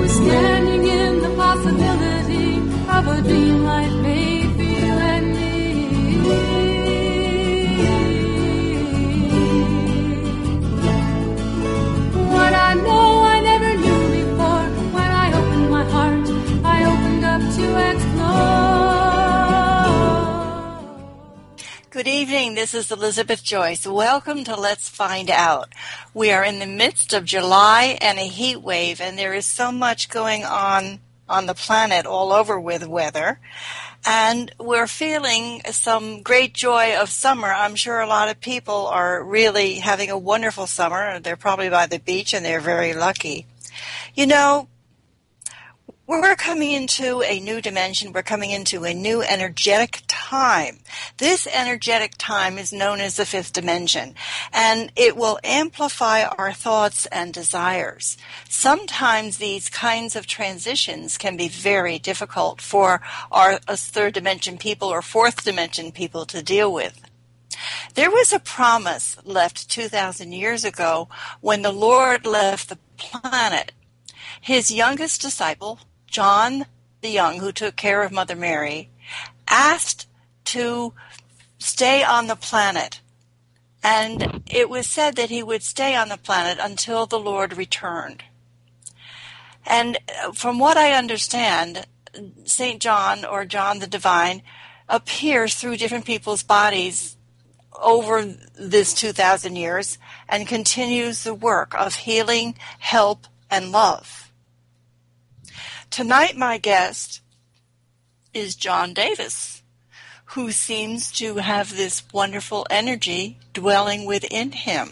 standing in the possibility of a dream life made for you and me. What I know I never knew before, when I opened my heart, I opened up to explore. Good evening, this is Elizabeth Joyce. Welcome to Let's Find Out. We are in the midst of July and a heat wave, and there is so much going on the planet all over with weather. And we're feeling some great joy of summer. I'm sure a lot of people are really having a wonderful summer. They're probably by the beach, and they're very lucky. You know, we're coming into a new dimension. We're coming into a new energetic time. This energetic time is known as the fifth dimension, and it will amplify our thoughts and desires. Sometimes these kinds of transitions can be very difficult for us third dimension people or fourth dimension people to deal with. There was a promise left 2,000 years ago when the Lord left the planet. His youngest disciple, John the Young, who took care of Mother Mary, asked to stay on the planet. And it was said that he would stay on the planet until the Lord returned. And from what I understand, St. John, or John the Divine, appears through different people's bodies over this 2,000 years and continues the work of healing, help, and love. Tonight, my guest is John Davis, who seems to have this wonderful energy dwelling within him.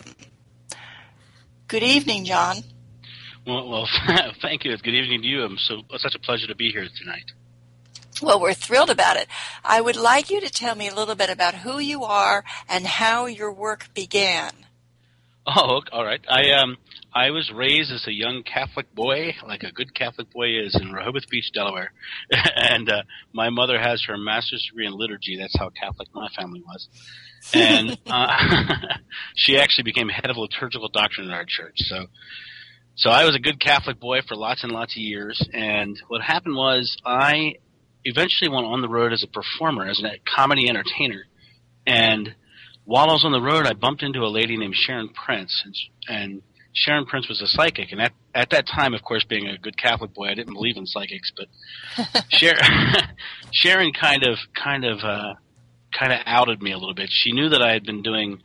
Good evening, John. Well, thank you. Good evening to you. It's such a pleasure to be here tonight. Well, we're thrilled about it. I would like you to tell me a little bit about who you are and how your work began. Oh, all right. I was raised as a young Catholic boy, like a good Catholic boy is, in Rehoboth Beach, Delaware. And my mother has her master's degree in liturgy. That's how Catholic my family was. And she actually became head of liturgical doctrine in our church. So I was a good Catholic boy for lots and lots of years. And what happened was I eventually went on the road as a performer, as a comedy entertainer. And while I was on the road, I bumped into a lady named Sharon Prince, and Sharon Prince was a psychic. And at that time, of course, being a good Catholic boy, I didn't believe in psychics, but Sharon kind of outed me a little bit. She knew that I had been doing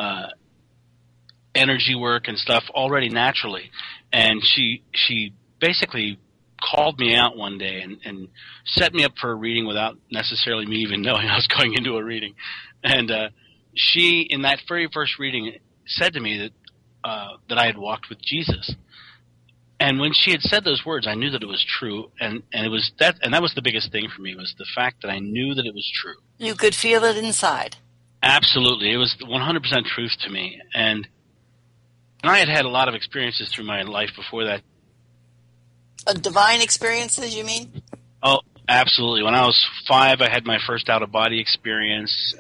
energy work and stuff already naturally, and she basically called me out one day and set me up for a reading without necessarily me even knowing I was going into a reading. And she, in that very first reading, said to me that I had walked with Jesus. And when she had said those words, I knew that it was true, and it was that, and that was the biggest thing for me, was the fact that I knew that it was true. You could feel it inside. Absolutely. It was 100% truth to me. And I had a lot of experiences through my life before that. Divine experiences, you mean? Oh, absolutely. When I was 5, I had my first out-of-body experience.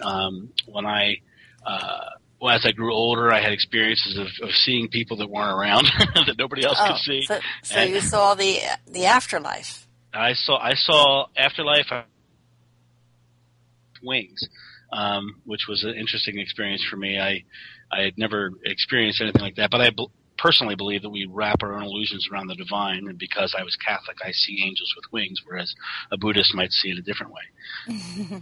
As I grew older, I had experiences of seeing people that weren't around that nobody else could see. So you saw the afterlife. I saw afterlife wings, which was an interesting experience for me. I had never experienced anything like that, but I personally believe that we wrap our own illusions around the divine, and because I was Catholic, I see angels with wings, whereas a Buddhist might see it a different way.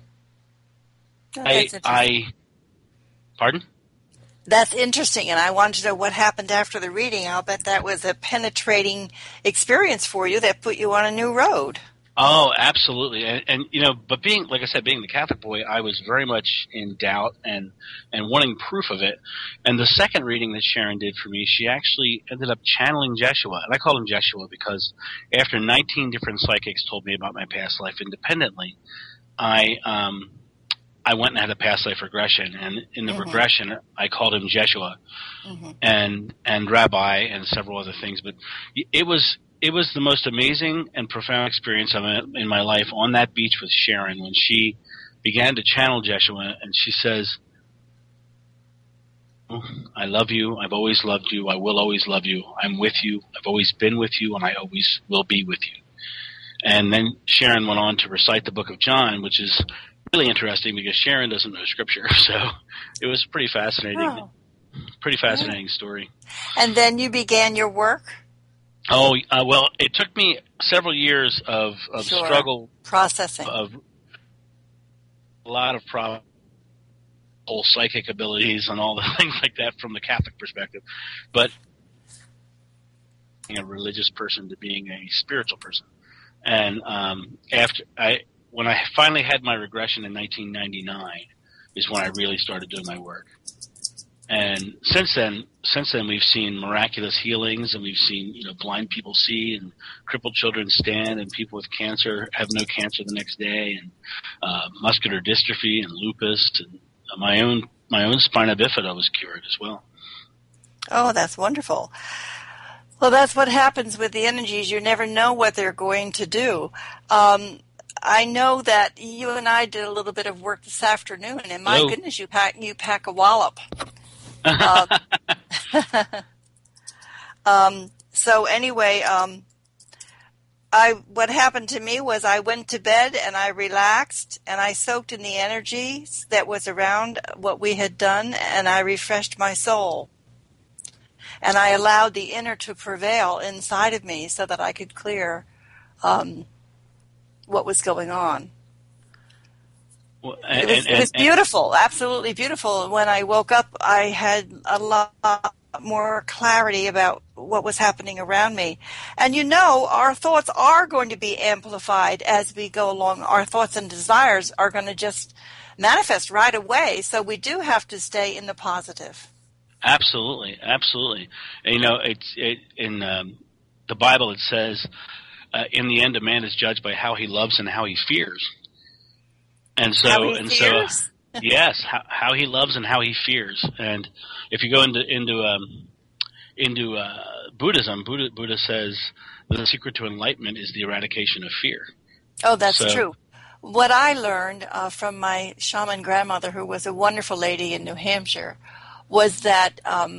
Pardon? That's interesting, and I wanted to know what happened after the reading. I'll bet that was a penetrating experience for you that put you on a new road. Oh, absolutely. And you know, but being, like I said, being the Catholic boy, I was very much in doubt and wanting proof of it. And the second reading that Sharon did for me, she actually ended up channeling Jeshua. And I call him Jeshua because after 19 different psychics told me about my past life independently, I went and had a past life regression, and in the regression, I called him Jeshua, and Rabbi, and several other things. But it was the most amazing and profound experience in my life on that beach with Sharon when she began to channel Jeshua, and she says, I love you. I've always loved you. I will always love you. I'm with you. I've always been with you, and I always will be with you. And then Sharon went on to recite the book of John, which is really interesting because Sharon doesn't know Scripture. So it was pretty fascinating. Oh. Pretty fascinating story. And then you began your work? Oh, well, it took me several years of Sure. struggle. Processing. Of a lot of whole psychic abilities and all the things like that from the Catholic perspective. But being a religious person to being a spiritual person. And when I finally had my regression in 1999 is when I really started doing my work. And since then we've seen miraculous healings, and we've seen, blind people see, and crippled children stand, and people with cancer have no cancer the next day, and muscular dystrophy and lupus, and my own spina bifida was cured as well. Oh, that's wonderful. Well, that's what happens with the energies. You never know what they're going to do. I know that you and I did a little bit of work this afternoon, and my goodness, you pack a wallop. So anyway, what happened to me was I went to bed and I relaxed and I soaked in the energy that was around what we had done, and I refreshed my soul. And I allowed the inner to prevail inside of me so that I could clear what was going on. Well, It was beautiful, absolutely beautiful. When I woke up, I had a lot more clarity about what was happening around me. And our thoughts are going to be amplified as we go along. Our thoughts and desires are going to just manifest right away. So we do have to stay in the positive. Absolutely, absolutely. And, in the Bible it says, in the end, a man is judged by how he loves and how he fears. And so, yes, how he loves and how he fears. And if you go into Buddhism, Buddha says the secret to enlightenment is the eradication of fear. Oh, that's true. What I learned from my shaman grandmother, who was a wonderful lady in New Hampshire, was that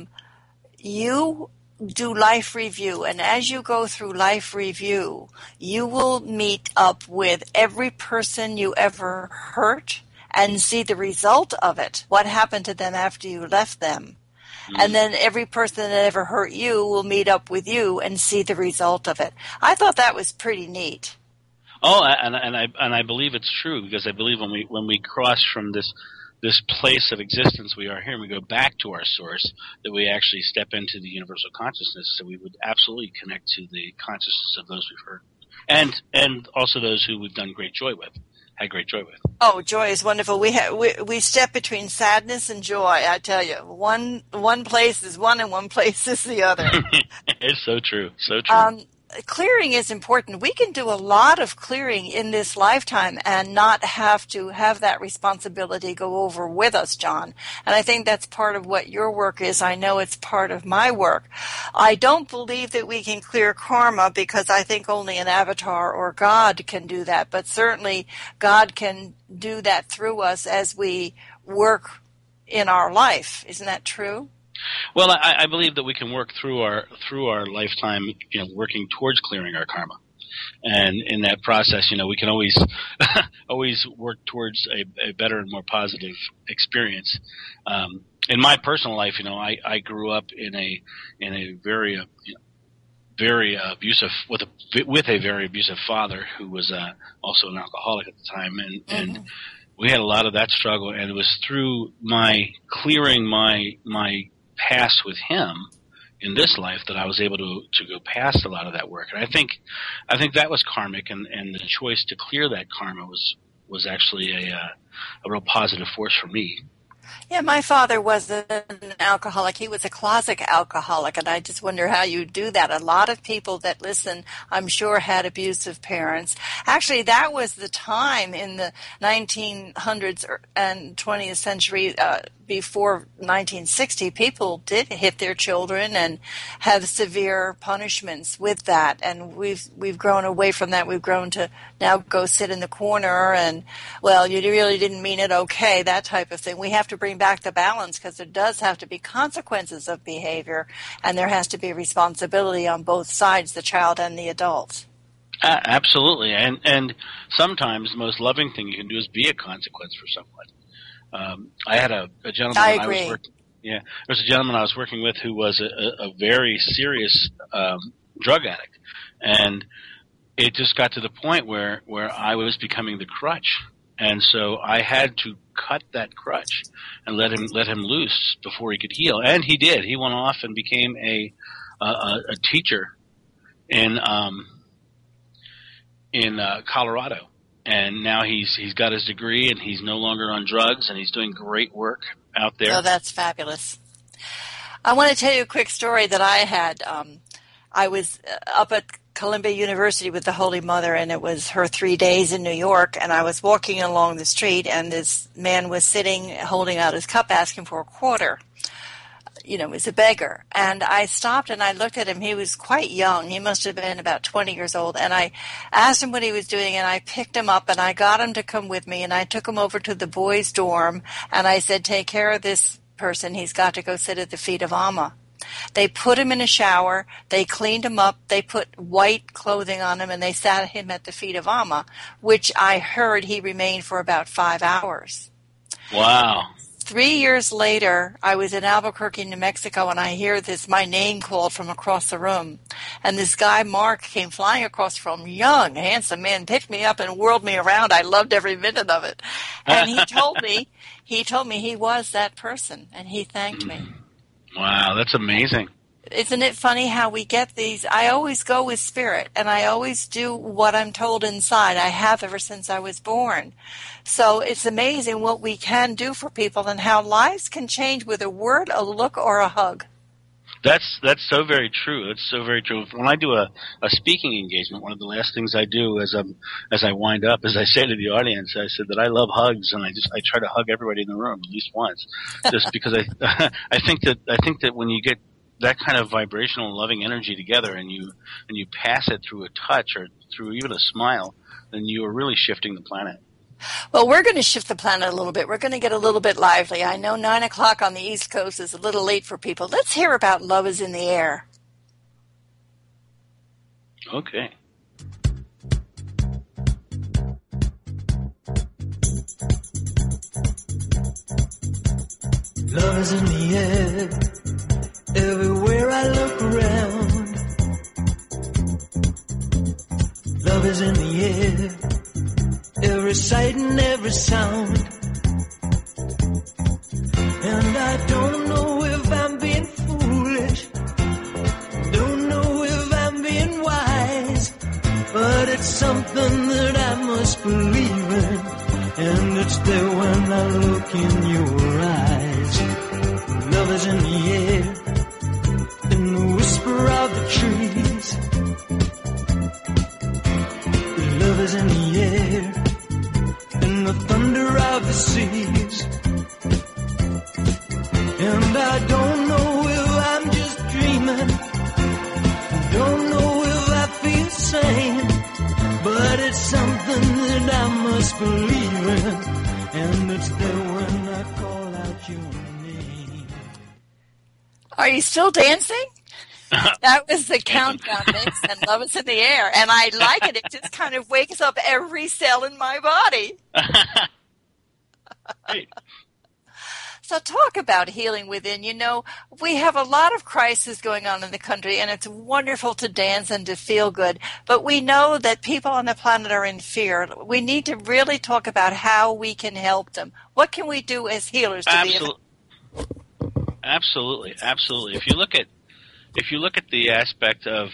you do life review, and as you go through life review, you will meet up with every person you ever hurt and see the result of it, what happened to them after you left them. Mm-hmm. And then every person that ever hurt you will meet up with you and see the result of it. I thought that was pretty neat. Oh, and I believe it's true, because I believe when we cross from this place of existence we are here, and we go back to our source, that we actually step into the universal consciousness, so we would absolutely connect to the consciousness of those we've heard, and also those who we've had great joy with. Oh, joy is wonderful. We step between sadness and joy. I tell you, one place is one, and one place is the other. It's so true. So true. Clearing is important. We can do a lot of clearing in this lifetime and not have to have that responsibility go over with us, John. And I think that's part of what your work is. I know it's part of my work. I don't believe that we can clear karma, because I think only an avatar or God can do that. But certainly God can do that through us as we work in our life. Isn't that true? Well, I believe that we can work through our lifetime, working towards clearing our karma, and in that process, we can always always work towards a better and more positive experience. In my personal life, I grew up in a very very abusive with a very abusive father who was also an alcoholic at the time, and we had a lot of that struggle, and it was through my clearing my past with him in this life that I was able to go past a lot of that work. And I think that was karmic, and the choice to clear that karma was actually a real positive force for me. Yeah, my father was an alcoholic. He was a closet alcoholic, and I just wonder how you do that. A lot of people that listen, I'm sure, had abusive parents. Actually, that was the time in the 1900s and 20th century, before 1960, people did hit their children and have severe punishments with that. And we've grown away from that. We've grown to now go sit in the corner and, well, you really didn't mean it, okay, that type of thing. We have to to bring back the balance, because there does have to be consequences of behavior, and there has to be responsibility on both sides, the child and the adult. Absolutely, and sometimes the most loving thing you can do is be a consequence for someone. I had a gentleman. I agree. There was a gentleman I was working with who was a very serious drug addict, and it just got to the point where I was becoming the crutch, and so I had to cut that crutch and let him loose before he could heal, and he did. He went off and became a teacher in Colorado, and now he's got his degree, and he's no longer on drugs, and he's doing great work out there. Oh, that's fabulous. I want to tell you a quick story that I had. I was up at Columbia University with the Holy Mother, and it was her 3 days in New York, and I was walking along the street, and this man was sitting holding out his cup asking for a quarter. You know, he's a beggar. And I stopped and I looked at him. He was quite young. He must have been about 20 years old. And I asked him what he was doing, and I picked him up and I got him to come with me, and I took him over to the boys' dorm, and I said, take care of this person. He's got to go sit at the feet of Amma. They put him in a shower. They cleaned him up. They put white clothing on him, and they sat him at the feet of Amma, which I heard he remained for about 5 hours. Wow. 3 years later, I was in Albuquerque, New Mexico, and I hear my name called from across the room. And this guy, Mark, came flying across from young, handsome man, picked me up and whirled me around. I loved every minute of it. And he told me he was that person, and he thanked me. Wow, that's amazing. Isn't it funny how we get these? I always go with spirit, and I always do what I'm told inside. I have ever since I was born. So it's amazing what we can do for people and how lives can change with a word, a look, or a hug. That's so very true. It's so very true. When I do a speaking engagement, one of the last things I do as I wind up is I say to the audience, I said that I love hugs, and I try to hug everybody in the room at least once, just because I think that when you get that kind of vibrational, loving energy together, and you pass it through a touch or through even a smile, then you are really shifting the planet. Well, we're going to shift the planet a little bit. We're going to get a little bit lively. I know 9 o'clock on the East Coast is a little late for people. Let's hear about Love is in the Air. Okay. Love is in the air, everywhere I look around. Love is in the air, every sight and every sound. And I don't know if I'm being foolish, don't know if I'm being wise, but it's something that I must believe in, and it's there when I look in your eyes. Love is in the air, in the whisper of the trees. Love is in the air, in the thunder of the seas. And I don't know if I'm just dreaming, don't know if I feel sane, but it's something that I must believe in, and it's there when I call out your name. Are you still dancing? That was the countdown mix, and Love is in the Air. And I like it. It just kind of wakes up every cell in my body. Hey. So talk about healing within. You know, we have a lot of crises going on in the country, and it's wonderful to dance and to feel good. But we know that people on the planet are in fear. We need to really talk about how we can help them. What can we do as healers to be able? Absolutely. If you look at the aspect of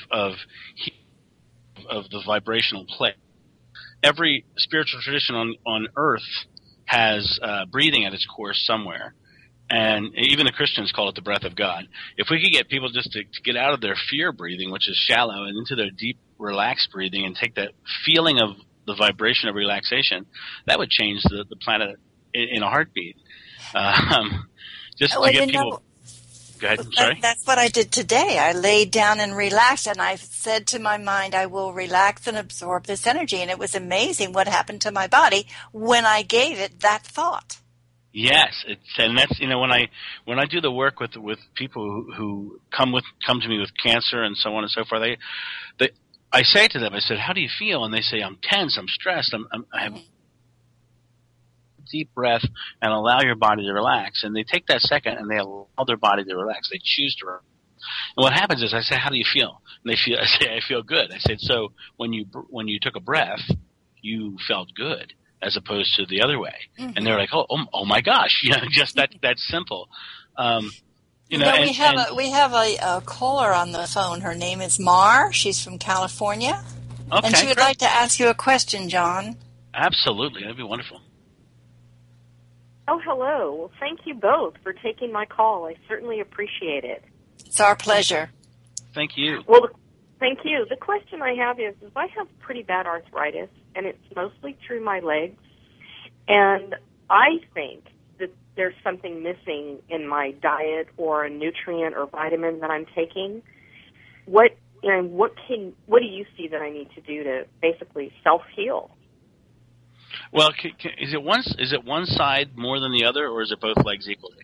the vibrational play, every spiritual tradition on Earth has breathing at its core somewhere. And even the Christians call it the breath of God. If we could get people just to get out of their fear breathing, which is shallow, and into their deep, relaxed breathing, and take that feeling of the vibration of relaxation, that would change the planet in a heartbeat. Just to get people... Go ahead. I'm sorry. That's what I did today. I laid down and relaxed, and I said to my mind, I will relax and absorb this energy. And it was amazing what happened to my body when I gave it that thought. Yes, and that's when I do the work with people who come to me with cancer and so on and so forth. I say to them, I said, "How do you feel?" And they say, "I'm tense, I'm stressed, I have a deep breath and allow your body to relax." And they take that second and they allow their body to relax. They choose to relax. And what happens is I say, "How do you feel?" And I say, "I feel good." I said, "So when you took a breath, you felt good, as opposed to the other way." Mm-hmm. And they're like, oh my gosh, just that simple. We have a caller on the phone. Her name is Mar. She's from California. Okay, and she would like to ask you a question, John. Absolutely. That'd be wonderful. Oh, hello. Well, thank you both for taking my call. I certainly appreciate it. It's our pleasure. Thank you. Well, thank you. The question I have is I have pretty bad arthritis, and it's mostly through my legs. And I think that there's something missing in my diet or a nutrient or vitamin that I'm taking. What do you see that I need to do to basically self-heal? Well, is it one side more than the other, or is it both legs equally?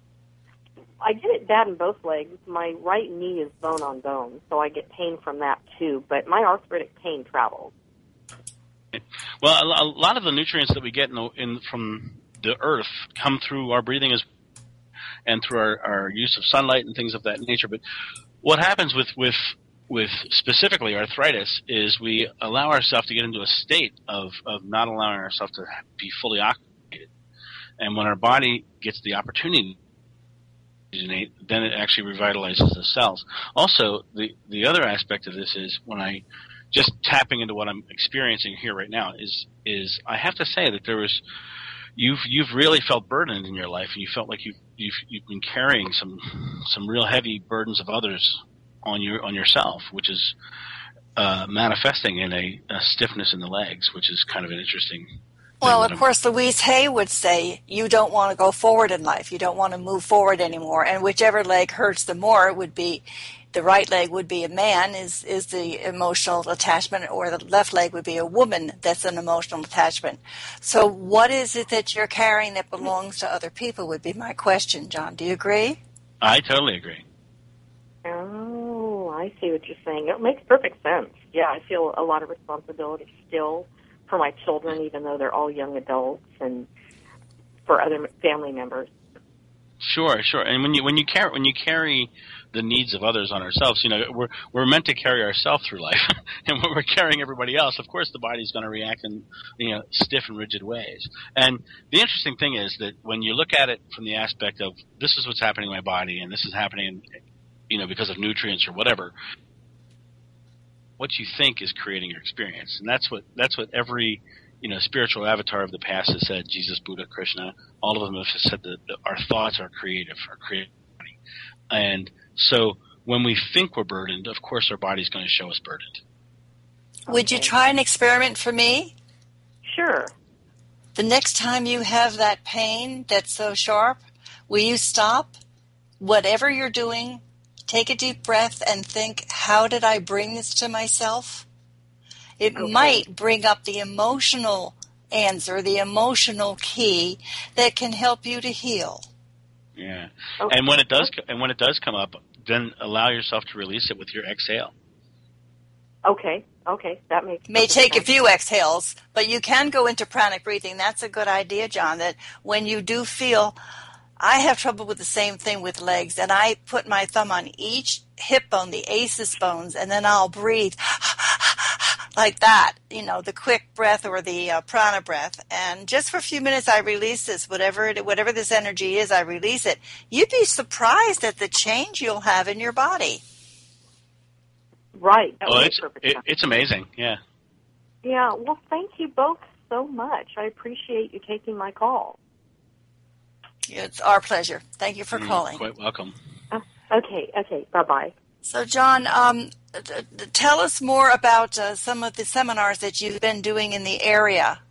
I get it bad in both legs. My right knee is bone on bone, so I get pain from that too. But my arthritic pain travels. Well, a lot of the nutrients that we get from the earth come through our breathing and through our use of sunlight and things of that nature. But what happens with specifically arthritis is we allow ourselves to get into a state of not allowing ourselves to be fully oxygenated. And when our body gets the opportunity, then it actually revitalizes the cells. Also, the other aspect of this is when I just tapping into what I'm experiencing here right now is I have to say that you've really felt burdened in your life, and you felt like you've been carrying some real heavy burdens of others on yourself, which is manifesting in a stiffness in the legs, which is kind of an interesting. Well, of course, Louise Hay would say you don't want to go forward in life. You don't want to move forward anymore. And whichever leg hurts the more, it would be the right leg would be a man is the emotional attachment, or the left leg would be a woman that's an emotional attachment. So what is it that you're carrying that belongs to other people would be my question, John. Do you agree? I totally agree. Oh, I see what you're saying. It makes perfect sense. Yeah, I feel a lot of responsibility still for my children, even though they're all young adults, and for other family members. Sure. And when you carry the needs of others on ourselves, we're meant to carry ourselves through life, and when we're carrying everybody else, of course, the body's going to react in stiff and rigid ways. And the interesting thing is that when you look at it from the aspect of this is what's happening in my body, and this is happening, because of nutrients or whatever. What you think is creating your experience, and that's what every spiritual avatar of the past has said. Jesus, Buddha, Krishna, all of them have said that our thoughts are creative, and so when we think we're burdened, of course our body's going to show us burdened. Would you try an experiment for me? Sure. The next time you have that pain that's so sharp, will you stop whatever you're doing? Take a deep breath and think, how did I bring this to myself? It might bring up the emotional answer, the emotional key that can help you to heal. Yeah. Okay. And when it does come up, then allow yourself to release it with your exhale. Okay. That may take a few exhales, but you can go into pranic breathing. That's a good idea, John, that when you do feel I have trouble with the same thing with legs, and I put my thumb on each hip bone, the aces bones, and then I'll breathe like that, the quick breath or the prana breath. And just for a few minutes, I release this, whatever this energy is, I release it. You'd be surprised at the change you'll have in your body. Right. It's amazing. Yeah. Yeah. Well, thank you both so much. I appreciate you taking my call. It's our pleasure. Thank you for calling. Quite welcome. Okay. Bye-bye. So, John, tell us more about some of the seminars that you've been doing in the area.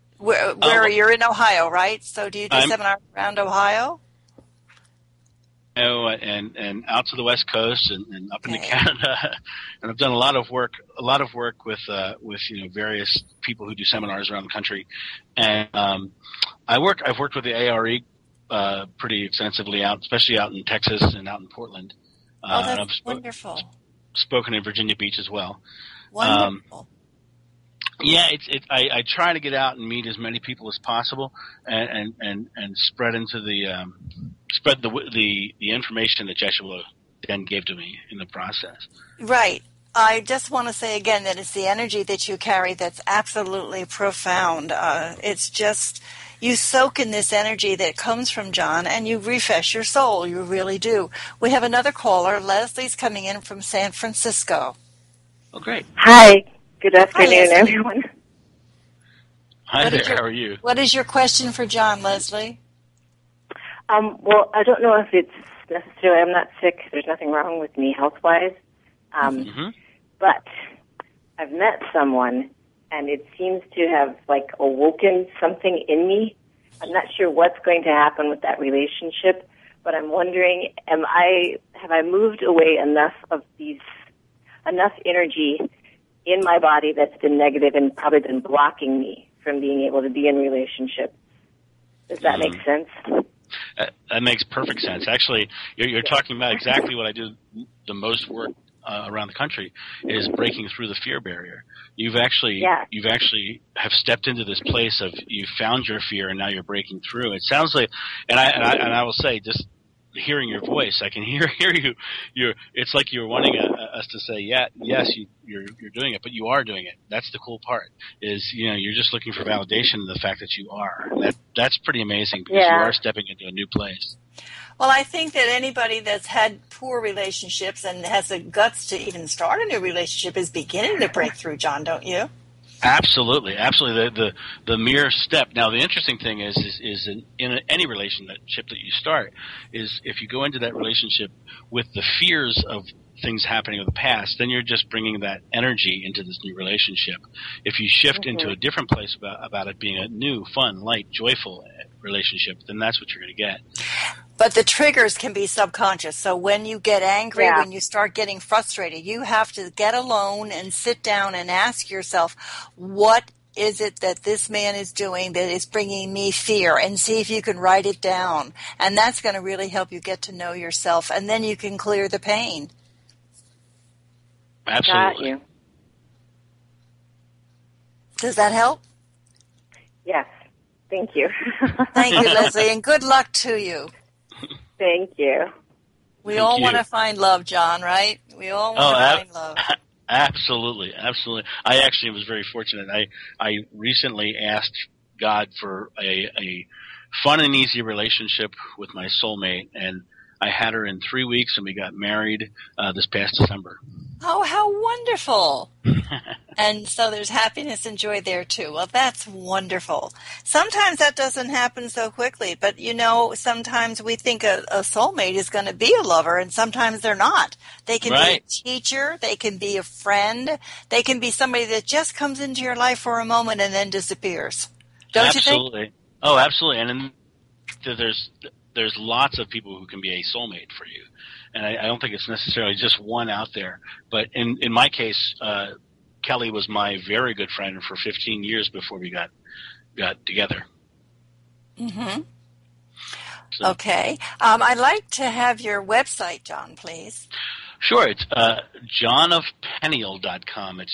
Where you're in Ohio, right? So do you do seminars around Ohio? and out to the West Coast and up into Okay. Canada, and I've done a lot of work with various people who do seminars around the country, and I've worked with the ARE pretty extensively especially out in Texas and out in Portland. Oh, And that's I've wonderful. spoken in Virginia Beach as well. Wonderful. Yeah, I try to get out and meet as many people as possible, and spread into the information that Jeshua then gave to me in the process. Right. I just want to say again that it's the energy that you carry that's absolutely profound. It's just you soak in this energy that comes from John, and you refresh your soul. You really do. We have another caller. Leslie's coming in from San Francisco. Oh, great. Hi. Good afternoon, Leslie. everyone. Hi What there. is your- How are you? What is your question for John, Leslie? Well, I don't know if it's necessarily, I'm not sick. There's nothing wrong with me health-wise. But I've met someone, and it seems to have, awoken something in me. I'm not sure what's going to happen with that relationship, but I'm wondering, have I moved away enough energy in my body that's been negative and probably been blocking me from being able to be in relationship? Does that make sense? That makes perfect sense. Actually, you're talking about exactly what I do the most work around the country is breaking through the fear barrier. You've actually have stepped into this place of you found your fear and now you're breaking through. It sounds like, and I will say, just hearing your voice, I can hear you. It's like you're wanting us to say, yes, you're doing it, but you are doing it. That's the cool part. Is you're just looking for validation in the fact that you are. That's pretty amazing because you are stepping into a new place. Well, I think that anybody that's had poor relationships and has the guts to even start a new relationship is beginning to break through, John, don't you? Absolutely. The mere step. Now, the interesting thing is in any relationship that you start is if you go into that relationship with the fears of things happening in the past, then you're just bringing that energy into this new relationship. If you shift into a different place about it being a new, fun, light, joyful relationship, then that's what you're going to get. But the triggers can be subconscious. So when you get angry, when you start getting frustrated, you have to get alone and sit down and ask yourself, what is it that this man is doing that is bringing me fear? And see if you can write it down. And that's going to really help you get to know yourself. And then you can clear the pain. Absolutely. Got you. Does that help? Yes. Thank you. Thank you, Leslie, and good luck to you. Thank you. We all want to find love, John, right? We all want to find love. Absolutely. I actually was very fortunate. I recently asked God for a fun and easy relationship with my soulmate, and I had her in 3 weeks, and we got married this past December. Oh, how wonderful. And so there's happiness and joy there, too. Well, that's wonderful. Sometimes that doesn't happen so quickly, but, sometimes we think a soulmate is going to be a lover, and sometimes they're not. They can be a teacher. They can be a friend. They can be somebody that just comes into your life for a moment and then disappears. Don't you think? Absolutely. Oh, absolutely. And then there's lots of people who can be a soulmate for you. And I don't think it's necessarily just one out there. But in my case, Kelly was my very good friend for 15 years before we got together. Mm-hmm. So. Okay. I'd like to have your website, John, please. Sure. It's johnofpeniel.com. It's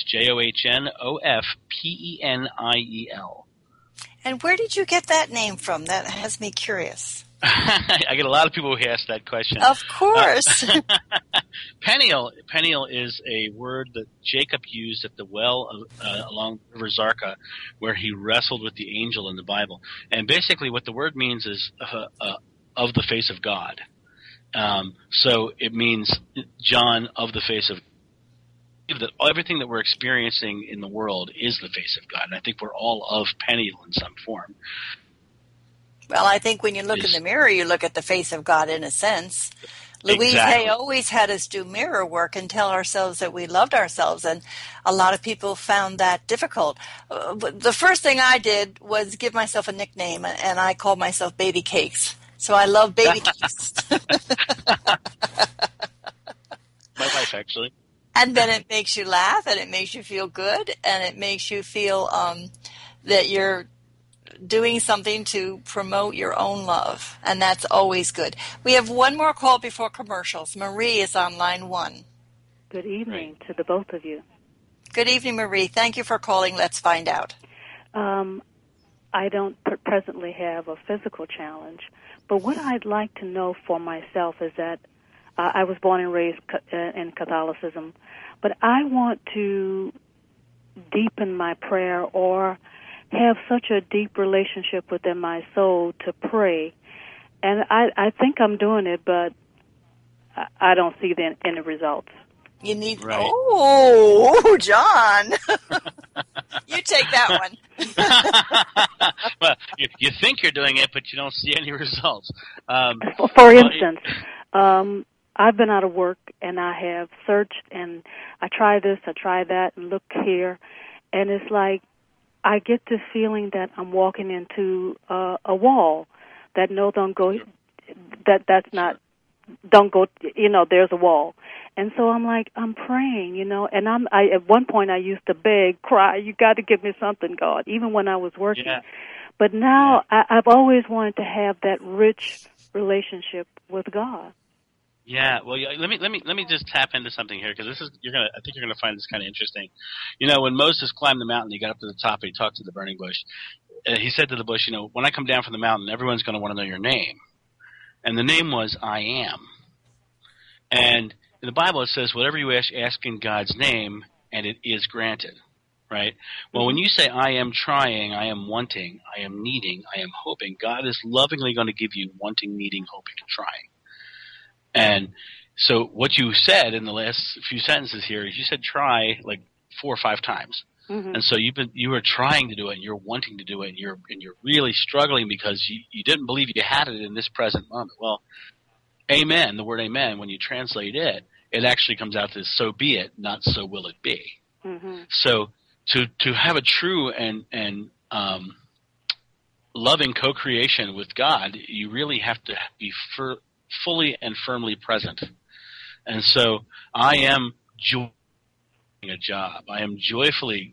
JOHNOFPENIEL. And where did you get that name from? That has me curious. I get a lot of people who ask that question. Of course. Peniel is a word that Jacob used at the well along the River Zarka, where he wrestled with the angel in the Bible. And basically what the word means is of the face of God. So it means John of the face of God. That everything that we're experiencing in the world is the face of God. And I think we're all of Peniel in some form. Well, I think when you look in the mirror, you look at the face of God in a sense. Louise Hay always had us do mirror work and tell ourselves that we loved ourselves, and a lot of people found that difficult. The first thing I did was give myself a nickname, and I called myself Baby Cakes. So I love baby keys. My wife, actually. And then it makes you laugh, and it makes you feel good, and it makes you feel that you're doing something to promote your own love, and that's always good. We have one more call before commercials. Marie is on line 1. Good evening to the both of you. Good evening, Marie. Thank you for calling. Let's find out. I don't presently have a physical challenge, but what I'd like to know for myself is that I was born and raised in Catholicism, but I want to deepen my prayer or have such a deep relationship within my soul to pray. And I think I'm doing it, but I don't see any results. You need, right. Oh, John. You take that one. Well, you think you're doing it, but you don't see any results. For instance, I've been out of work, and I have searched, and I try this, I try that, and look here, and it's like I get this feeling that I'm walking into a wall, that no, don't go, that's not, don't go, there's a wall. And so I'm like, I'm praying, and I at one point I used to beg, cry, you got to give me something, God, even when I was working. Yeah. But now I've always wanted to have that rich relationship with God. Yeah, well, let me just tap into something here, because I think you're gonna find this kind of interesting. When Moses climbed the mountain, he got up to the top and he talked to the burning bush. He said to the bush, when I come down from the mountain, everyone's going to want to know your name, and the name was I Am. And in the Bible it says, whatever you ask in God's name, and it is granted. Right? Well, when you say I am trying, I am wanting, I am needing, I am hoping, God is lovingly going to give you wanting, needing, hoping, and trying. And so what you said in the last few sentences here is you said try like 4 or 5 times. Mm-hmm. And so you were trying to do it, and you're wanting to do it, and you're really struggling because you didn't believe you had it in this present moment. Well, amen, the word amen, when you translate it, it actually comes out as so be it, not so will it be. Mm-hmm. So to have a true and loving co-creation with God, you really have to be fully and firmly present. And so I am joyfully a job. I am joyfully,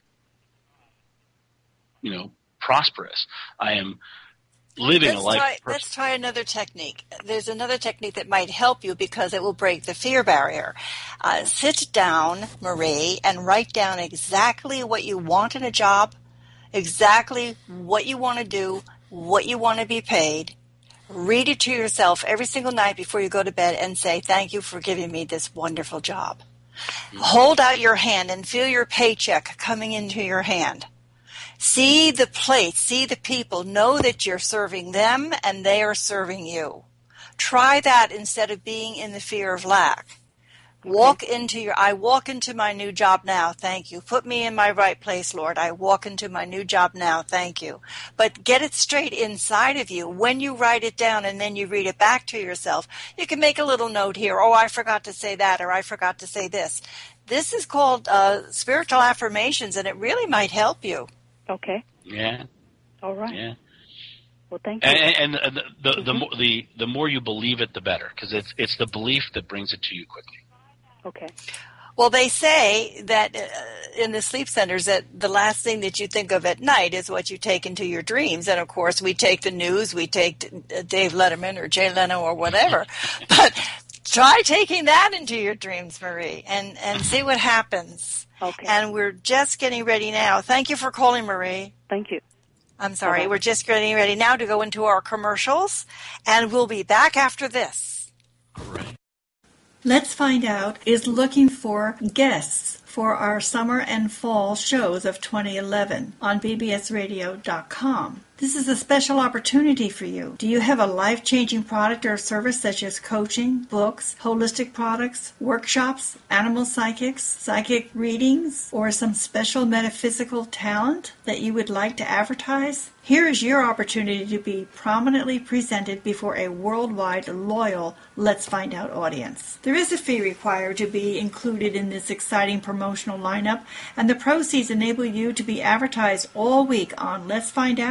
prosperous. I am living a life. Let's try another technique. There's another technique that might help you because it will break the fear barrier. Sit down, Marie, and write down exactly what you want in a job, exactly what you want to do, what you want to be paid. Read it to yourself every single night before you go to bed and say, thank you for giving me this wonderful job. Mm-hmm. Hold out your hand and feel your paycheck coming into your hand. See the plate, see the people, know that you're serving them and they are serving you. Try that instead of being in the fear of lack. I walk into my new job now, thank you. Put me in my right place, Lord. I walk into my new job now, thank you. But get it straight inside of you. When you write it down and then you read it back to yourself, you can make a little note here, I forgot to say that, or I forgot to say this. This is called spiritual affirmations, and it really might help you. Okay. Yeah. All right. Yeah. Well, thank you. And the more you believe it, the better, because it's the belief that brings it to you quickly. Okay. Well, they say that in the sleep centers that the last thing that you think of at night is what you take into your dreams. And, of course, we take the news, we take Dave Letterman or Jay Leno or whatever. But try taking that into your dreams, Marie, and see what happens. Okay. And we're just getting ready now. Thank you for calling, Marie. Thank you. I'm sorry. Bye-bye. We're just getting ready now to go into our commercials, and we'll be back after this. All right. Let's Find Out is looking for guests for our summer and fall shows of 2011 on bbsradio.com. This is a special opportunity for you. Do you have a life-changing product or service such as coaching, books, holistic products, workshops, animal psychics, psychic readings, or some special metaphysical talent that you would like to advertise? Here is your opportunity to be prominently presented before a worldwide loyal Let's Find Out audience. There is a fee required to be included in this exciting promotional lineup, and the proceeds enable you to be advertised all week on Let's Find Out as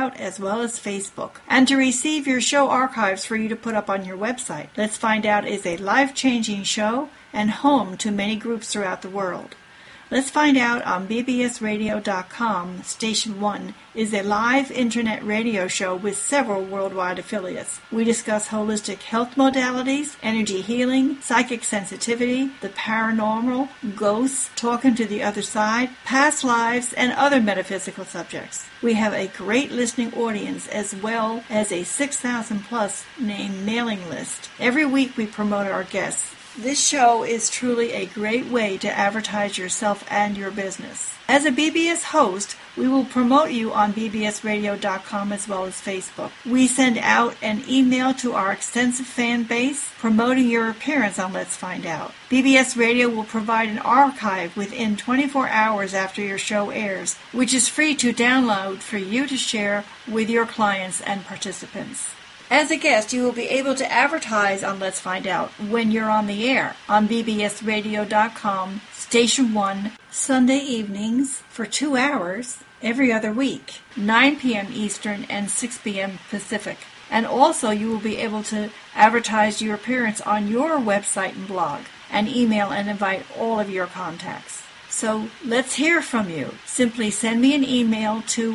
well as Facebook, and to receive your show archives for you to put up on your website. Let's Find Out is a life-changing show and home to many groups throughout the world. Let's Find Out on bbsradio.com. Station 1 is a live internet radio show with several worldwide affiliates. We discuss holistic health modalities, energy healing, psychic sensitivity, the paranormal, ghosts, talking to the other side, past lives, and other metaphysical subjects. We have a great listening audience as well as a 6,000-plus name mailing list. Every week we promote our guests. This show is truly a great way to advertise yourself and your business. As a BBS host, we will promote you on bbsradio.com as well as Facebook. We send out an email to our extensive fan base promoting your appearance on Let's Find Out. BBS Radio will provide an archive within 24 hours after your show airs, which is free to download for you to share with your clients and participants. As a guest, you will be able to advertise on Let's Find Out when you're on the air on bbsradio.com, Station 1, Sunday evenings for 2 hours every other week, 9 p.m. Eastern and 6 p.m. Pacific. And also you will be able to advertise your appearance on your website and blog, and email and invite all of your contacts. So let's hear from you. Simply send me an email to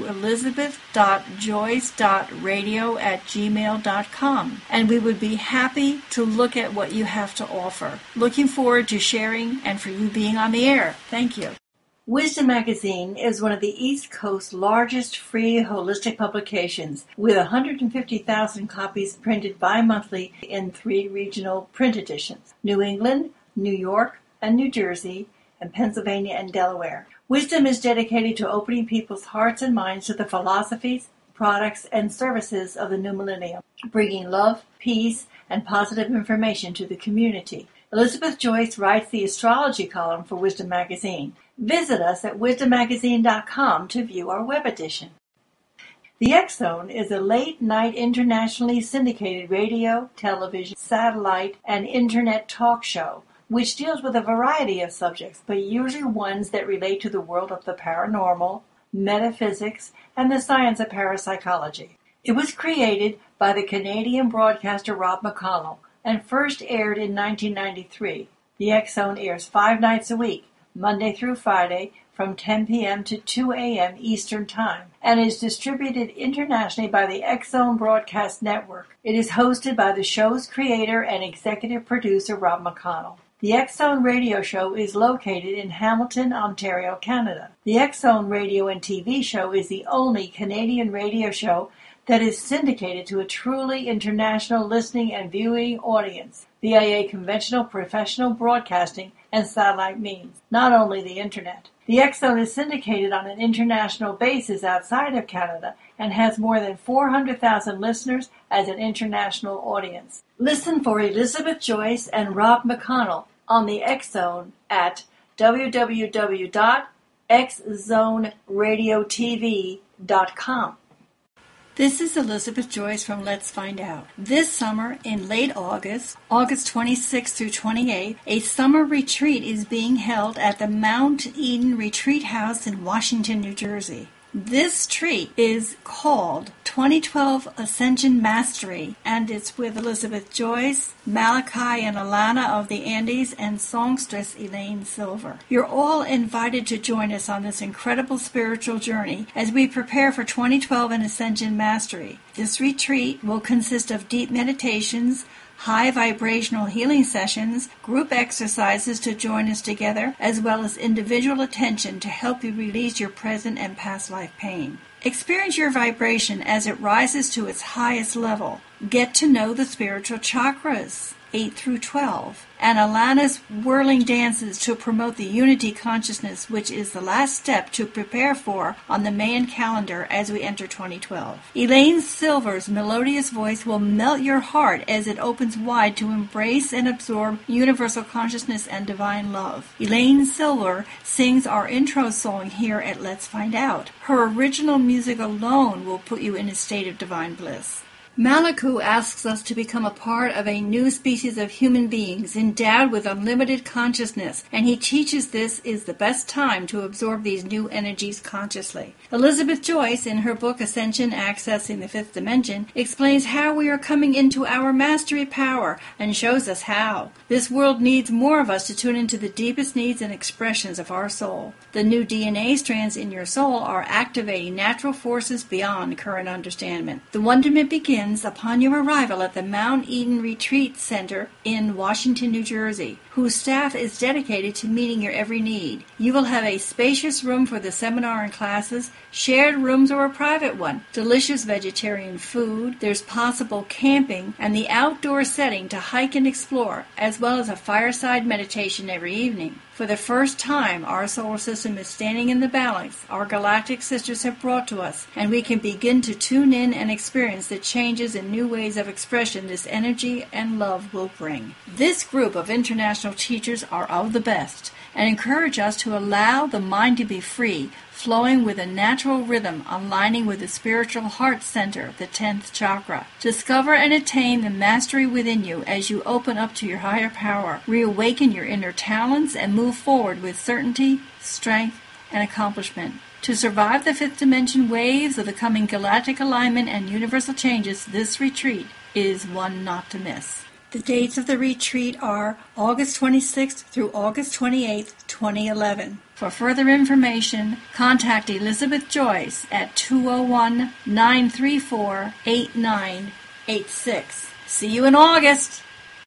elizabeth.joyce.radio@gmail.com, and we would be happy to look at what you have to offer. Looking forward to sharing and for you being on the air. Thank you. Wisdom Magazine is one of the East Coast's largest free holistic publications, with 150,000 copies printed bi-monthly in 3 regional print editions: New England, New York, and New Jersey, and Pennsylvania and Delaware. Wisdom is dedicated to opening people's hearts and minds to the philosophies, products, and services of the new millennium, bringing love, peace, and positive information to the community. Elizabeth Joyce writes the astrology column for Wisdom Magazine. Visit us at wisdommagazine.com to view our web edition. The X-Zone is a late-night internationally syndicated radio, television, satellite, and internet talk show which deals with a variety of subjects, but usually ones that relate to the world of the paranormal, metaphysics, and the science of parapsychology. It was created by the Canadian broadcaster Rob McConnell and first aired in 1993. The X-Zone airs 5 nights a week, Monday through Friday, from 10 p.m. to 2 a.m. Eastern Time, and is distributed internationally by the X-Zone Broadcast Network. It is hosted by the show's creator and executive producer Rob McConnell. The X-Zone radio show is located in Hamilton, Ontario, Canada. The X-Zone radio and TV show is the only Canadian radio show that is syndicated to a truly international listening and viewing audience via conventional professional broadcasting and satellite means, not only the Internet. The X-Zone is syndicated on an international basis outside of Canada and has more than 400,000 listeners as an international audience. Listen for Elizabeth Joyce and Rob McConnell on the X-Zone at www.xzoneradiotv.com. This is Elizabeth Joyce from Let's Find Out. This summer, in late August, August 26th through 28th, a summer retreat is being held at the Mount Eden Retreat House in Washington, New Jersey. This retreat is called 2012 Ascension Mastery, and it's with Elizabeth Joyce, Malachi and Alana of the Andes, and songstress Elaine Silver. You're all invited to join us on this incredible spiritual journey as we prepare for 2012 and Ascension Mastery. This retreat will consist of deep meditations, high vibrational healing sessions, group exercises to join us together, as well as individual attention to help you release your present and past life pain. Experience your vibration as it rises to its highest level. Get to know the spiritual chakras, 8 through 12, and Alana's whirling dances to promote the unity consciousness, which is the last step to prepare for on the Mayan calendar as we enter 2012. Elaine Silver's melodious voice will melt your heart as it opens wide to embrace and absorb universal consciousness and divine love. Elaine Silver sings our intro song here at Let's Find Out. Her original music alone will put you in a state of divine bliss. Malaku asks us to become a part of a new species of human beings endowed with unlimited consciousness, and he teaches this is the best time to absorb these new energies consciously. Elizabeth Joyce, in her book Ascension Accessing the Fifth Dimension, explains how we are coming into our mastery power and shows us how. This world needs more of us to tune into the deepest needs and expressions of our soul. The new DNA strands in your soul are activating natural forces beyond current understanding. The wonderment begins upon your arrival at the Mount Eden Retreat Center in Washington, New Jersey, whose staff is dedicated to meeting your every need. You will have a spacious room for the seminar and classes, shared rooms or a private one, delicious vegetarian food, there's possible camping, and the outdoor setting to hike and explore, as well as a fireside meditation every evening. For the first time, our solar system is standing in the balance our galactic sisters have brought to us, and we can begin to tune in and experience the changes and new ways of expression this energy and love will bring. This group of international teachers are of the best, and encourage us to allow the mind to be free, flowing with a natural rhythm, aligning with the spiritual heart center, the 10th chakra. Discover and attain the mastery within you as you open up to your higher power, reawaken your inner talents, and move forward with certainty, strength, and accomplishment. To survive the fifth dimension waves of the coming galactic alignment and universal changes, this retreat is one not to miss. The dates of the retreat are August 26th through August 28th, 2011. For further information, contact Elizabeth Joyce at 201-934-8986. See you in August!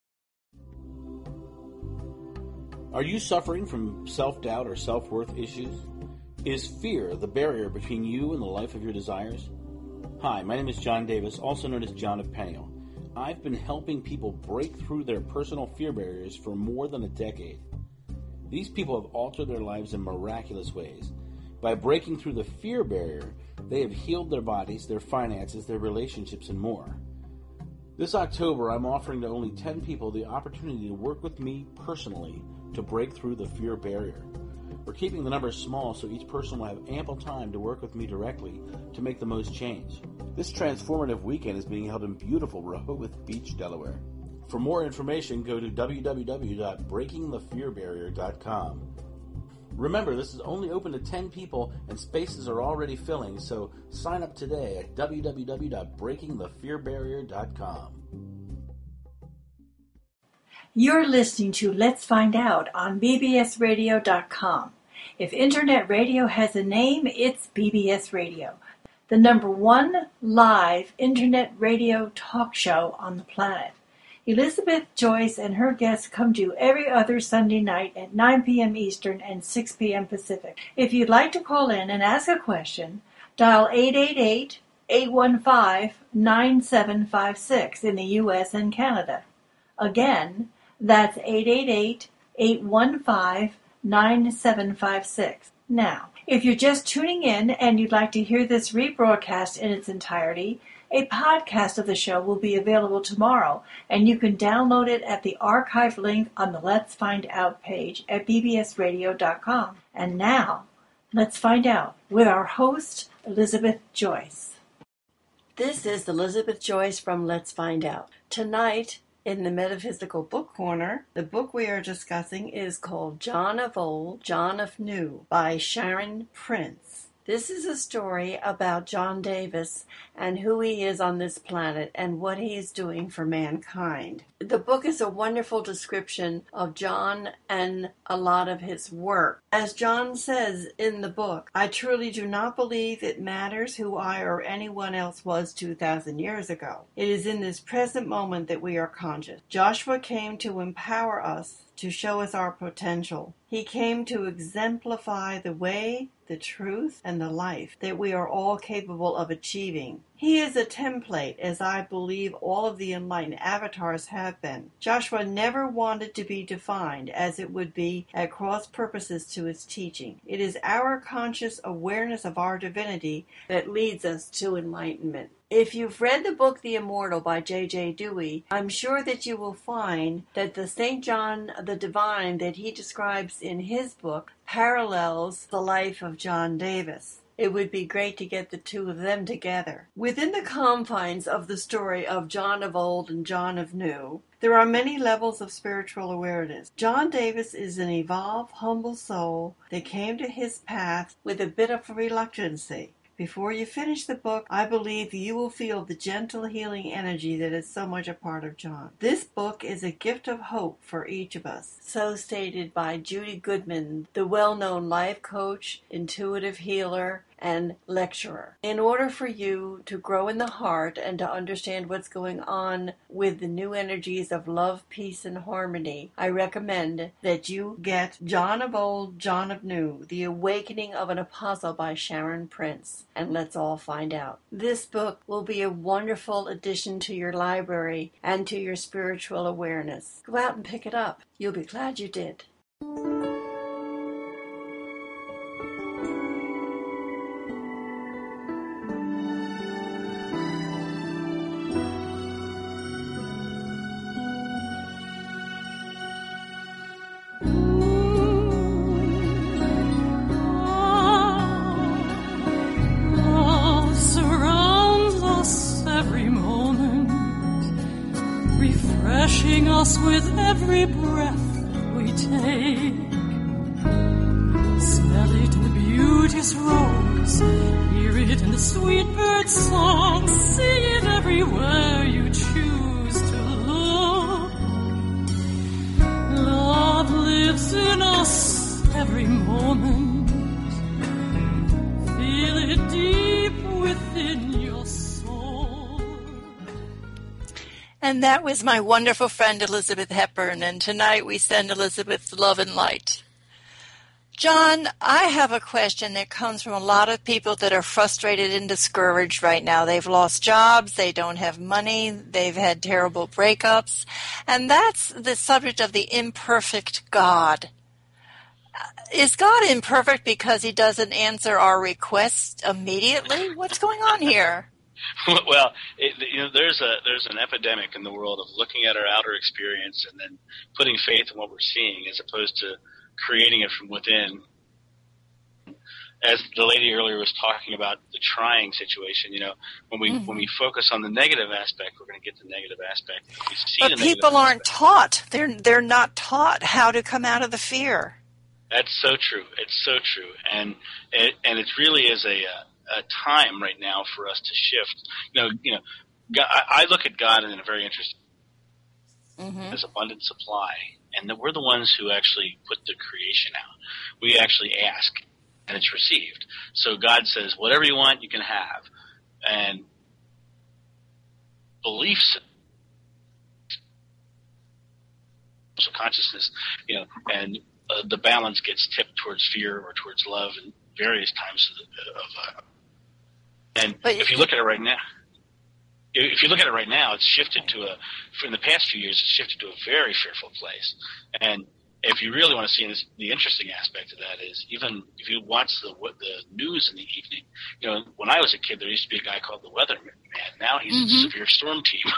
Are you suffering from self-doubt or self-worth issues? Is fear the barrier between you and the life of your desires? Hi, my name is John Davis, also known as John of Peniel. I've been helping people break through their personal fear barriers for more than a decade. These people have altered their lives in miraculous ways. By breaking through the fear barrier, they have healed their bodies, their finances, their relationships, and more. This October, I'm offering to only 10 people the opportunity to work with me personally to break through the fear barrier. We're keeping the numbers small so each person will have ample time to work with me directly to make the most change. This transformative weekend is being held in beautiful Rehoboth Beach, Delaware. For more information, go to www.breakingthefearbarrier.com. Remember, this is only open to 10 people and spaces are already filling, so sign up today at www.breakingthefearbarrier.com. You're listening to Let's Find Out on bbsradio.com. If Internet radio has a name, it's BBS Radio, the #1 live Internet radio talk show on the planet. Elizabeth Joyce and her guests come to you every other Sunday night at 9 p.m. Eastern and 6 p.m. Pacific. If you'd like to call in and ask a question, dial 888-815-9756 in the U.S. and Canada. Again, that's 888-815-9756. Now, if you're just tuning in and you'd like to hear this rebroadcast in its entirety, a podcast of the show will be available tomorrow, and you can download it at the archive link on the Let's Find Out page at bbsradio.com. And now, let's find out with our host, Elizabeth Joyce. This is Elizabeth Joyce from Let's Find Out. Tonight, in the Metaphysical Book Corner, the book we are discussing is called John of Old, John of New by Sharon Prince. This is a story about John Davis and who he is on this planet and what he is doing for mankind. The book is a wonderful description of John and a lot of his work. As John says in the book, I truly do not believe it matters who I or anyone else was 2,000 years ago. It is in this present moment that we are conscious. Joshua came to empower us, to show us our potential. He came to exemplify the way, the truth, and the life that we are all capable of achieving. He is a template, as I believe all of the enlightened avatars have been. Joshua never wanted to be defined, as it would be at cross purposes to his teaching. It is our conscious awareness of our divinity that leads us to enlightenment. If you've read the book The Immortal by J.J. Dewey, I'm sure that you will find that the St. John the Divine that he describes in his book parallels the life of John Davis. It would be great to get the two of them together. Within the confines of the story of John of Old and John of New, there are many levels of spiritual awareness. John Davis is an evolved, humble soul that came to his path with a bit of reluctancy. Before you finish the book, I believe you will feel the gentle healing energy that is so much a part of John. This book is a gift of hope for each of us. So stated by Judy Goodman, the well-known life coach, intuitive healer, and lecturer. In order for you to grow in the heart and to understand what's going on with the new energies of love, peace, and harmony, I recommend that you get John of Old, John of New, The Awakening of an Apostle by Sharon Prince. And let's all find out. This book will be a wonderful addition to your library and to your spiritual awareness. Go out and pick it up. You'll be glad you did. Us with every breath we take. Smell it in the beauteous rose, hear it in the sweet bird song, see it everywhere you choose to look. Love lives in us every moment, feel it deep within your soul. And that was my wonderful friend Elizabeth Hepburn, and tonight we send Elizabeth love and light. John, I have a question that comes from a lot of people that are frustrated and discouraged right now. They've lost jobs, they don't have money, they've had terrible breakups, and that's the subject of the imperfect God. Is God imperfect because he doesn't answer our requests immediately? What's going on here? Well, there's an epidemic in the world of looking at our outer experience and then putting faith in what we're seeing as opposed to creating it from within. As the lady earlier was talking about the trying situation, when we focus on the negative aspect, we're going to get the negative aspect. If we see but people aren't taught. They're not taught how to come out of the fear. That's so true. It's so true, and it really is a time right now for us to shift. God, I look at God in a very interesting as abundant supply, and that we're the ones who actually put the creation out. We actually ask, and it's received. So God says, whatever you want, you can have. And beliefs, social consciousness, and the balance gets tipped towards fear or towards love in various times of and if you look at it right now, it's shifted in the past few years, it's shifted to a very fearful place. And if you really want to see this, the interesting aspect of that is even if you watch the news in the evening, when I was a kid, there used to be a guy called the Weatherman. Now he's a severe storm team.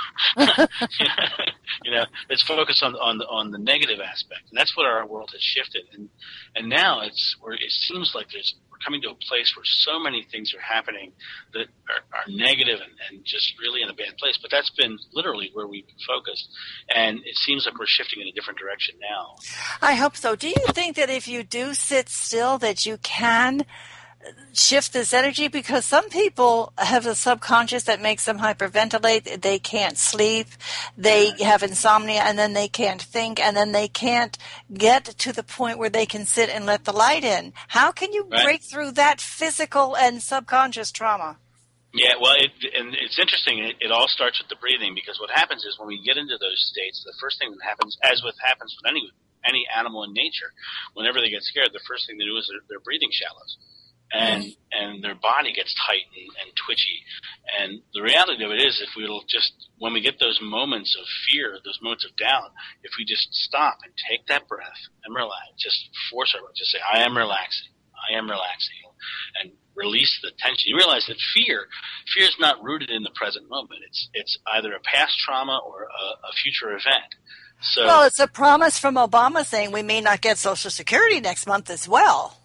It's focused on the negative aspect, and that's what our world has shifted. And now it seems like we're coming to a place where so many things are happening that are negative and just really in a bad place. But that's been literally where we've been focused, and it seems like we're shifting in a different direction now. I hope so. Do you think that if you do sit still that you can shift this energy? Because some people have a subconscious that makes them hyperventilate. They can't sleep. They have insomnia, and then they can't think, and then they can't get to the point where they can sit and let the light in. How can you break through that physical and subconscious trauma? Yeah, well, it's interesting. It all starts with the breathing, because what happens is when we get into those states, the first thing that happens, happens with any animal in nature, whenever they get scared, the first thing they do is their breathing shallows. And their body gets tight and twitchy. And the reality of it is, when we get those moments of fear, those moments of doubt, if we just stop and take that breath and relax, just force our breath, just say, I am relaxing, and release the tension. You realize that fear is not rooted in the present moment. It's either a past trauma or a future event. So, well, it's a promise from Obama saying we may not get Social Security next month as well.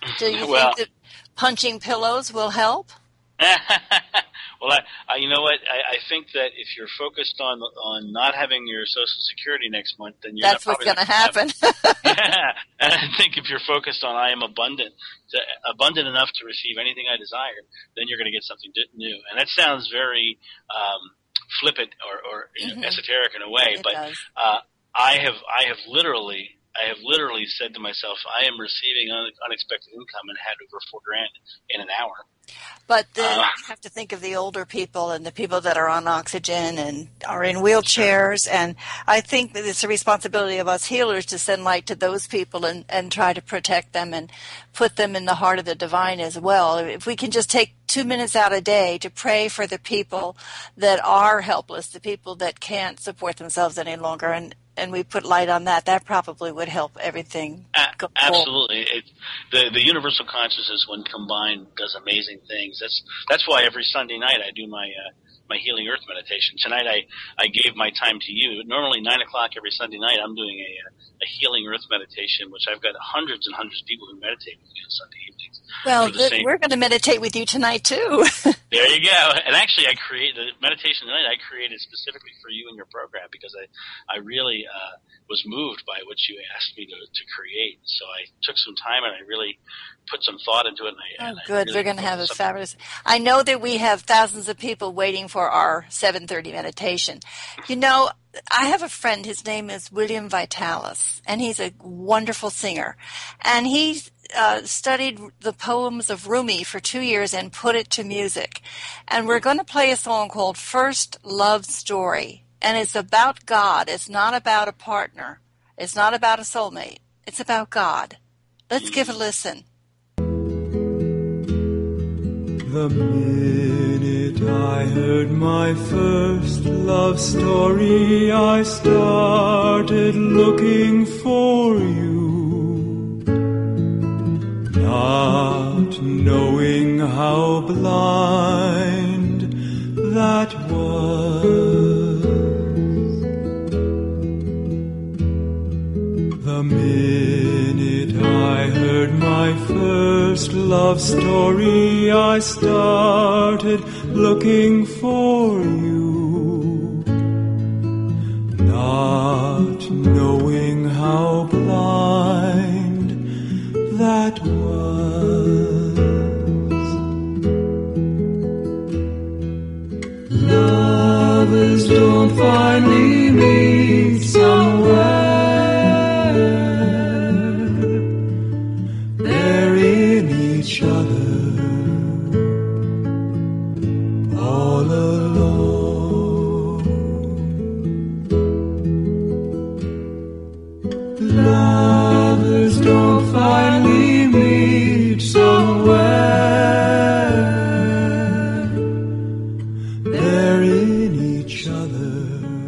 Do you Well, think that punching pillows will help? well, you know what? I think that if you're focused on not having your Social Security next month, then you're That's what's going to happen. Yeah, and I think if you're focused on I am abundant enough to receive anything I desire, then you're going to get something new. And that sounds very flippant or esoteric in a way, but I have literally said to myself, I am receiving unexpected income and had over $4,000 in an hour. But then you have to think of the older people and the people that are on oxygen and are in wheelchairs. And I think that it's a responsibility of us healers to send light to those people and try to protect them and put them in the heart of the divine as well. If we can just take 2 minutes out a day to pray for the people that are helpless, the people that can't support themselves any longer, and we put light on that probably would help everything go absolutely. The universal consciousness, when combined, does amazing things. That's why every Sunday night I do my Healing Earth meditation. Tonight I gave my time to you. Normally 9 o'clock every Sunday night I'm doing a Healing Earth meditation, which I've got hundreds and hundreds of people who meditate with me on Sunday evenings. Well, we're going to meditate with you tonight too. There you go. And actually, I created the meditation tonight. I created specifically for you and your program because I really was moved by what you asked me to create. So I took some time and I really put some thought into it. Good. We're going to have a fabulous. I know that we have thousands of people waiting for our 7:30 meditation. You know, I have a friend. His name is William Vitalis, and he's a wonderful singer. And he studied the poems of Rumi for 2 years and put it to music. And we're going to play a song called First Love Story. And it's about God. It's not about a partner. It's not about a soulmate. It's about God. Let's give a listen. The minute I heard my first love story, I started looking for you, not knowing how blind that was. The minute I heard my first love story, I started looking for you, not knowing how blind that was. Lovers don't finally meet somewhere. They're in each other, all alone. Lovers don't finally meet somewhere. They're in each other.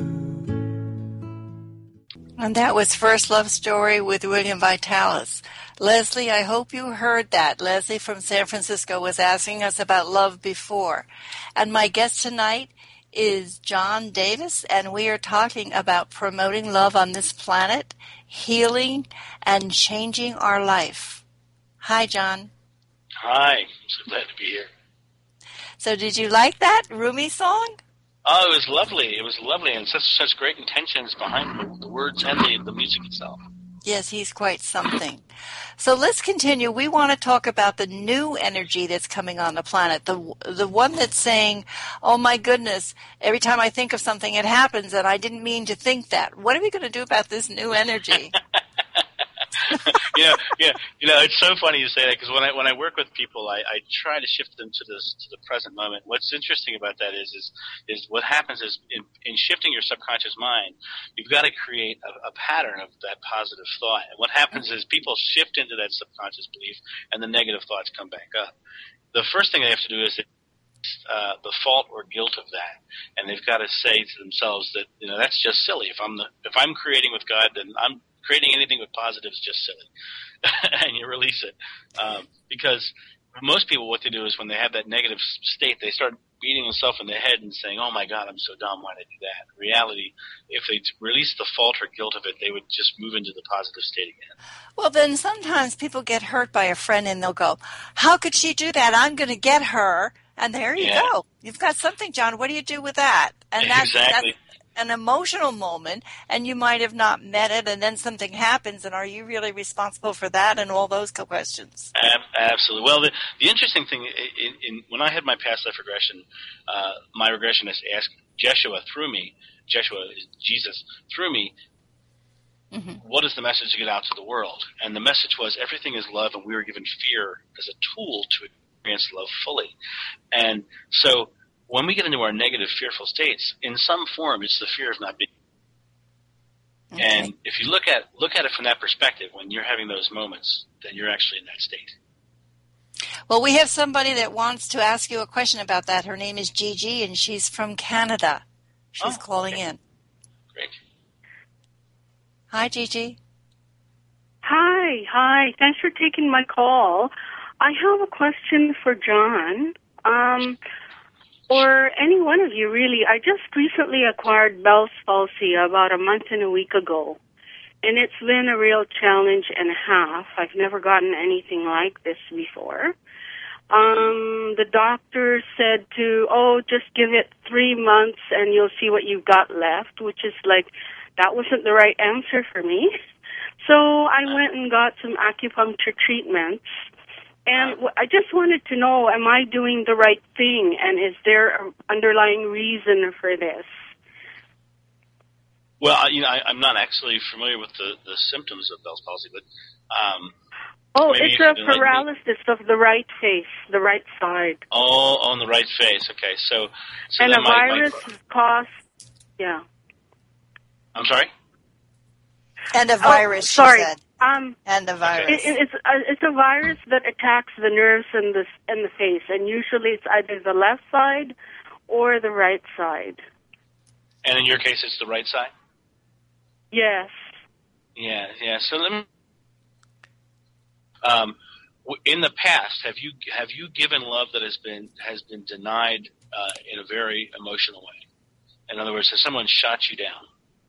And that was First Love Story with William Vitalis. Leslie, I hope you heard that. Leslie from San Francisco was asking us about love before. And my guest tonight is John Davis, and we are talking about promoting love on this planet, healing, and changing our life. Hi, John. Hi. I'm so glad to be here. So did you like that Rumi song? Oh, it was lovely. It was lovely, and such great intentions behind the words and the music itself. Yes, he's quite something. So let's continue. We want to talk about the new energy that's coming on the planet, the one that's saying, oh my goodness, every time I think of something, it happens, and I didn't mean to think that. What are we going to do about this new energy? It's so funny you say that, because when I work with people, I try to shift them to the present moment. What's interesting about that is what happens is in shifting your subconscious mind, you've got to create a pattern of that positive thought. And what happens is people shift into that subconscious belief, and the negative thoughts come back up. The first thing they have to do is the fault or guilt of that, and they've got to say to themselves that that's just silly. If I'm creating with God, then I'm creating anything with positive is just silly. And you release it. Because most people, what they do is when they have that negative state, they start beating themselves in the head and saying, "Oh my God, I'm so dumb. Why did I do that?" In reality, if they release the fault or guilt of it, they would just move into the positive state again. Well, then sometimes people get hurt by a friend and they'll go, "How could she do that? I'm going to get her." And there you go. You've got something, John. What do you do with that? And that's an emotional moment, and you might have not met it, and then something happens, and are you really responsible for that, and all those questions? Absolutely. Well, the interesting thing, when I had my past life regression, my regressionist asked Jeshua through me, Jeshua is Jesus, through me, what is the message to get out to the world? And the message was everything is love, and we were given fear as a tool to experience love fully. And so when we get into our negative, fearful states, in some form, it's the fear of not being. Okay. And if you look at it from that perspective, when you're having those moments, then you're actually in that state. Well, we have somebody that wants to ask you a question about that. Her name is Gigi, and she's from Canada. She's calling in. Great. Hi, Gigi. Hi. Thanks for taking my call. I have a question for John. Or any one of you, really. I just recently acquired Bell's palsy about a month and a week ago, and it's been a real challenge and a half. I've never gotten anything like this before. The doctor said just give it 3 months and you'll see what you've got left, which is that wasn't the right answer for me. So I went and got some acupuncture treatments. And I just wanted to know, am I doing the right thing, and is there an underlying reason for this? Well, I'm not actually familiar with the symptoms of Bell's palsy, but it's a paralysis of the right face, the right side. Oh, on the right face. Okay, so and a virus caused. Yeah. I'm sorry. And a virus. Sorry. She said. And a virus. It's a virus that attacks the nerves and the face, and usually it's either the left side or the right side. And in your case, it's the right side? Yes. Yeah. So let me. In the past, have you given love that has been denied in a very emotional way? In other words, has someone shot you down?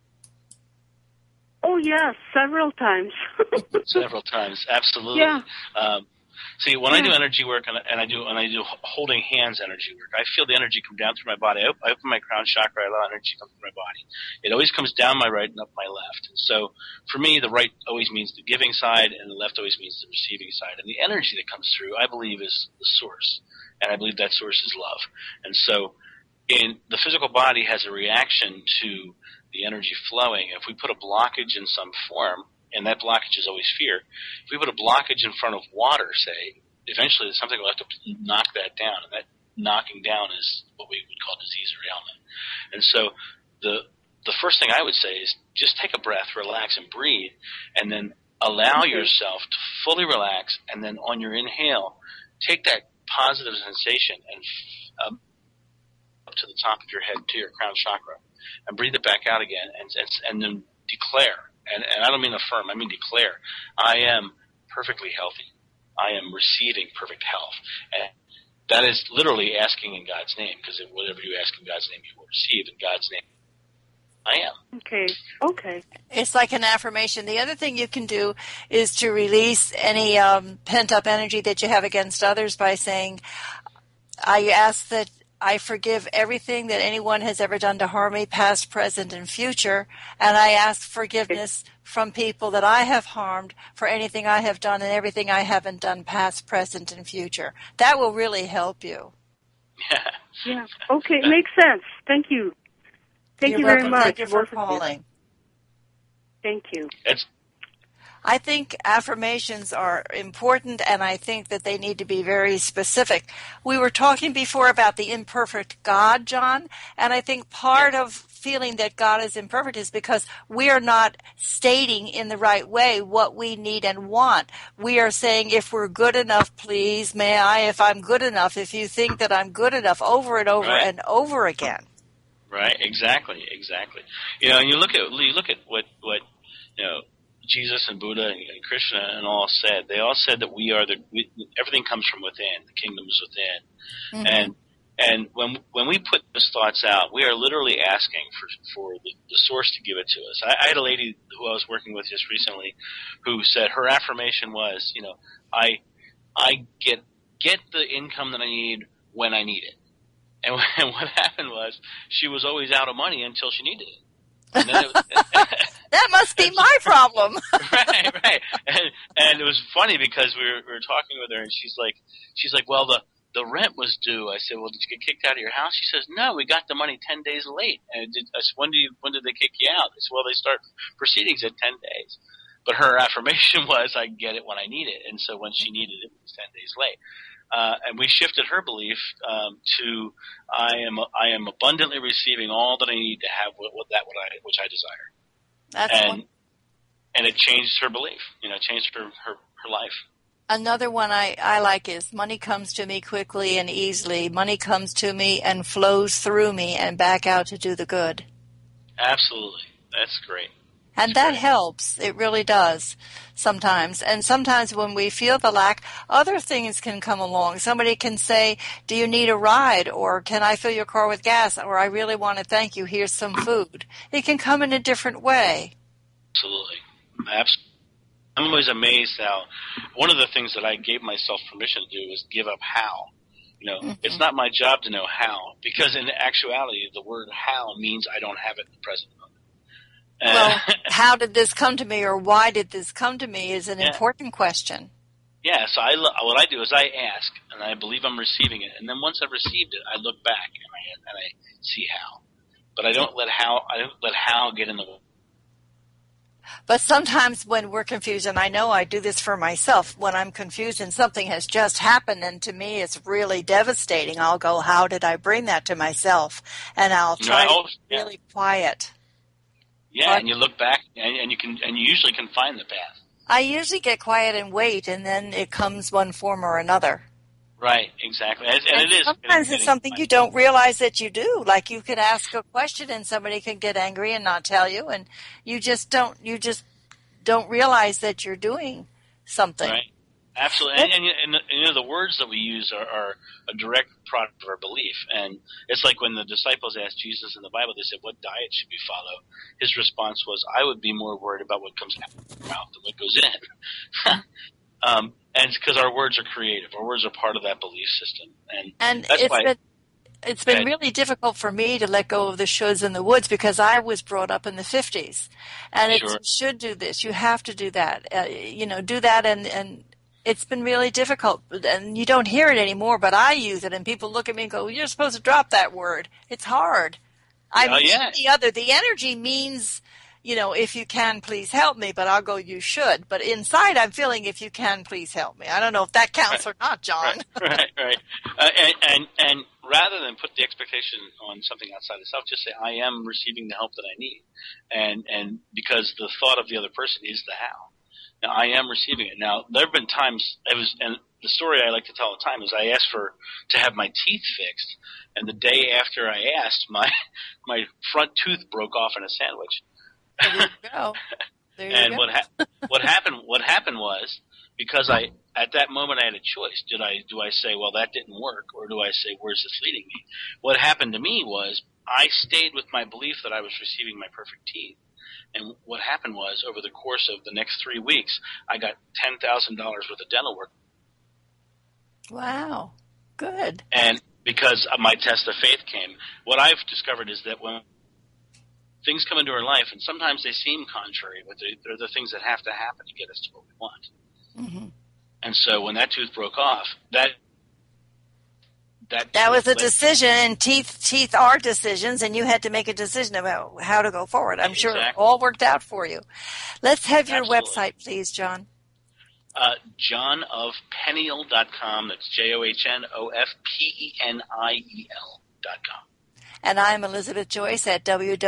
Oh yes, several times. Several times, absolutely. Yeah. See, when I do energy work and I do holding hands energy work, I feel the energy come down through my body. I open my crown chakra, I allow energy to come through my body. It always comes down my right and up my left. And so, for me, the right always means the giving side, and the left always means the receiving side. And the energy that comes through, I believe, is the source, and I believe that source is love. And so, the physical body has a reaction to the energy flowing. If we put a blockage in some form, and that blockage is always fear, if we put a blockage in front of water, say, eventually something will have to knock that down, and that knocking down is what we would call disease or ailment. And so the first thing I would say is just take a breath, relax, and breathe, and then allow yourself to fully relax, and then on your inhale, take that positive sensation and up to the top of your head to your crown chakra, and breathe it back out again, and then declare, and I don't mean affirm, I mean declare, I am perfectly healthy. I am receiving perfect health. And that is literally asking in God's name, because whatever you ask in God's name, you will receive in God's name. I am. Okay. It's like an affirmation. The other thing you can do is to release any pent-up energy that you have against others by saying, I ask that I forgive everything that anyone has ever done to harm me, past, present, and future, and I ask forgiveness from people that I have harmed for anything I have done and everything I haven't done, past, present, and future. That will really help you. Yeah. Okay, makes sense. Thank you. Thank you very much. Thank you for calling. Thank you. I think affirmations are important, and I think that they need to be very specific. We were talking before about the imperfect God, John, and I think part of feeling that God is imperfect is because we are not stating in the right way what we need and want. We are saying, if we're good enough, please, may I, if I'm good enough, if you think that I'm good enough, over and over and over again. Right, exactly. And you look at what Jesus and Buddha and Krishna and all said. They all said that everything comes from within. The kingdom is within. Mm-hmm. And when we put those thoughts out, we are literally asking for the source to give it to us. I had a lady who I was working with just recently who said her affirmation was, I get the income that I need when I need it. And what happened was she was always out of money until she needed it. And then that must be my problem. right. And it was funny because we were talking with her, and she's like, well, the rent was due. I said, well, did you get kicked out of your house? She says, no, we got the money 10 days late. And I said, when did they kick you out? I said, well, they start proceedings at 10 days. But her affirmation was, I get it when I need it. And so when she needed it, it was 10 days late. And we shifted her belief to I am abundantly receiving all that I need to have which I desire. And it changed her belief. It changed her life. Another one I like is money comes to me quickly and easily. Money comes to me and flows through me and back out to do the good. Absolutely. That's great. And that helps. It really does sometimes. And sometimes when we feel the lack, other things can come along. Somebody can say, do you need a ride? Or can I fill your car with gas? Or I really want to thank you. Here's some food. It can come in a different way. Absolutely. I'm always amazed how one of the things that I gave myself permission to do is give up how. It's not my job to know how, because in actuality, the word how means I don't have it in the present moment. Well, how did this come to me, or why did this come to me is an important question. Yeah, so what I do is I ask, and I believe I'm receiving it, and then once I've received it, I look back and I see how. But I don't let how get in the way. But sometimes when we're confused, and I know I do this for myself, when I'm confused and something has just happened and to me it's really devastating, I'll go, how did I bring that to myself? And I'll try to be really quiet. Yeah, and you look back and you usually can find the path. I usually get quiet and wait, and then it comes one form or another. Right, exactly. And it is. Sometimes it's something you don't realize that you do. Like you could ask a question and somebody could get angry and not tell you, and you just don't realize that you're doing something. Right. Absolutely. And the words that we use are a direct product of our belief. And it's like when the disciples asked Jesus in the Bible, they said, what diet should we follow? His response was, I would be more worried about what comes out of my mouth than what goes in. And it's because our words are creative. Our words are part of that belief system. And that's it's been really difficult for me to let go of the shoulds and the woulds because I was brought up in the 50s. And you should do this. You have to do that. Do that. And it's been really difficult. And you don't hear it anymore, but I use it. And people look at me and go, you're supposed to drop that word. It's hard. The energy means, if you can, please help me, but I'll go, you should. But inside, I'm feeling, if you can, please help me. I don't know if that counts or not, John. Right. And rather than put the expectation on something outside of self, just say, I am receiving the help that I need. And because the thought of the other person is the how. Now, I am receiving it. Now, there have been times, and the story I like to tell all the time is I asked to have my teeth fixed, and the day after I asked, my front tooth broke off in a sandwich. There you go. And what happened was, because at that moment I had a choice. Do I say, well, that didn't work, or do I say, where's this leading me? What happened to me was I stayed with my belief that I was receiving my perfect teeth. And what happened was, over the course of the next 3 weeks, I got $10,000 worth of dental work. Wow. Good. And because my test of faith came, what I've discovered is that when things come into our life, and sometimes they seem contrary, but they're the things that have to happen to get us to what we want. Mm-hmm. And so when that tooth broke off, that was a decision, and teeth are decisions, and you had to make a decision about how to go forward. I'm sure it all worked out for you. Let's have your website, please, John. JohnofPeniel.com. That's JohnofPeniel.com. And I'm Elizabeth Joyce at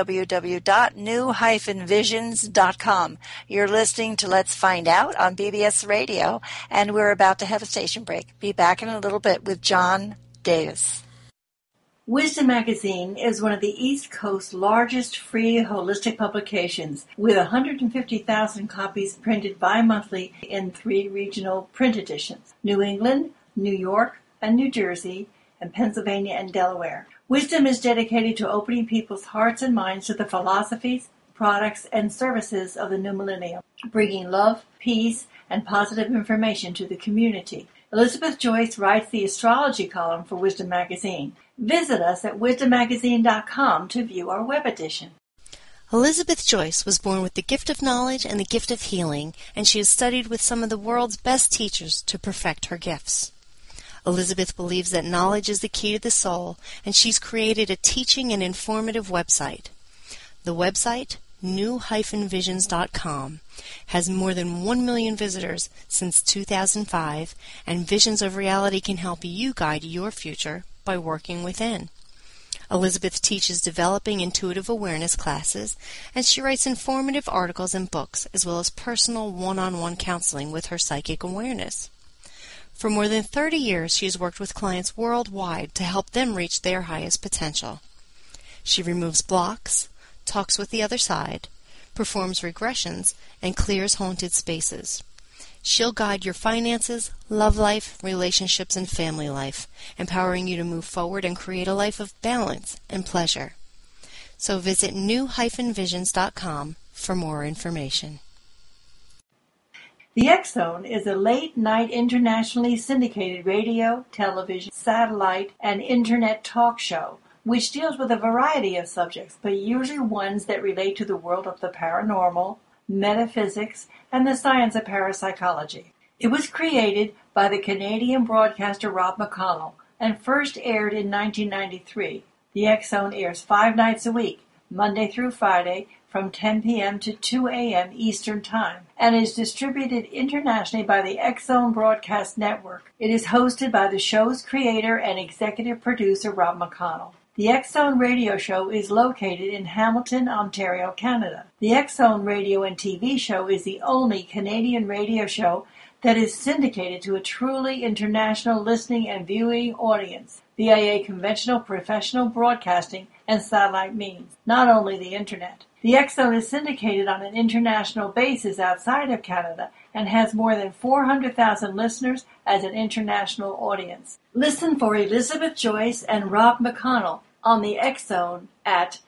www.new-visions.com. You're listening to Let's Find Out on BBS Radio, and we're about to have a station break. Be back in a little bit with John Davis. Wisdom Magazine is one of the East Coast's largest free holistic publications, with 150,000 copies printed bi-monthly in 3 regional print editions: New England, New York, and New Jersey, and Pennsylvania and Delaware. Wisdom is dedicated to opening people's hearts and minds to the philosophies, products, and services of the new millennium, bringing love, peace, and positive information to the community. Elizabeth Joyce writes the astrology column for Wisdom Magazine. Visit us at wisdommagazine.com to view our web edition. Elizabeth Joyce was born with the gift of knowledge and the gift of healing, and she has studied with some of the world's best teachers to perfect her gifts. Elizabeth believes that knowledge is the key to the soul, and she's created a teaching and informative website. The website, new-visions.com, has more than 1 million visitors since 2005, and Visions of Reality can help you guide your future by working within. Elizabeth teaches developing intuitive awareness classes, and she writes informative articles and books, as well as personal one-on-one counseling with her psychic awareness. For more than 30 years, she has worked with clients worldwide to help them reach their highest potential. She removes blocks, talks with the other side, performs regressions, and clears haunted spaces. She'll guide your finances, love life, relationships, and family life, empowering you to move forward and create a life of balance and pleasure. So visit new-visions.com for more information. The X-Zone is a late-night internationally syndicated radio, television, satellite, and internet talk show which deals with a variety of subjects, but usually ones that relate to the world of the paranormal, metaphysics, and the science of parapsychology. It was created by the Canadian broadcaster Rob McConnell and first aired in 1993. The X-Zone airs 5 nights a week, Monday through Friday, from 10 p.m. to 2 a.m. Eastern Time, and is distributed internationally by the X-Zone Broadcast Network. It is hosted by the show's creator and executive producer Rob McConnell. The X-Zone radio show is located in Hamilton, Ontario, Canada. The X-Zone radio and TV show is the only Canadian radio show that is syndicated to a truly international listening and viewing audience via conventional professional broadcasting and satellite means, not only the Internet. The X-Zone is syndicated on an international basis outside of Canada and has more than 400,000 listeners as an international audience. Listen for Elizabeth Joyce and Rob McConnell on the X-Zone at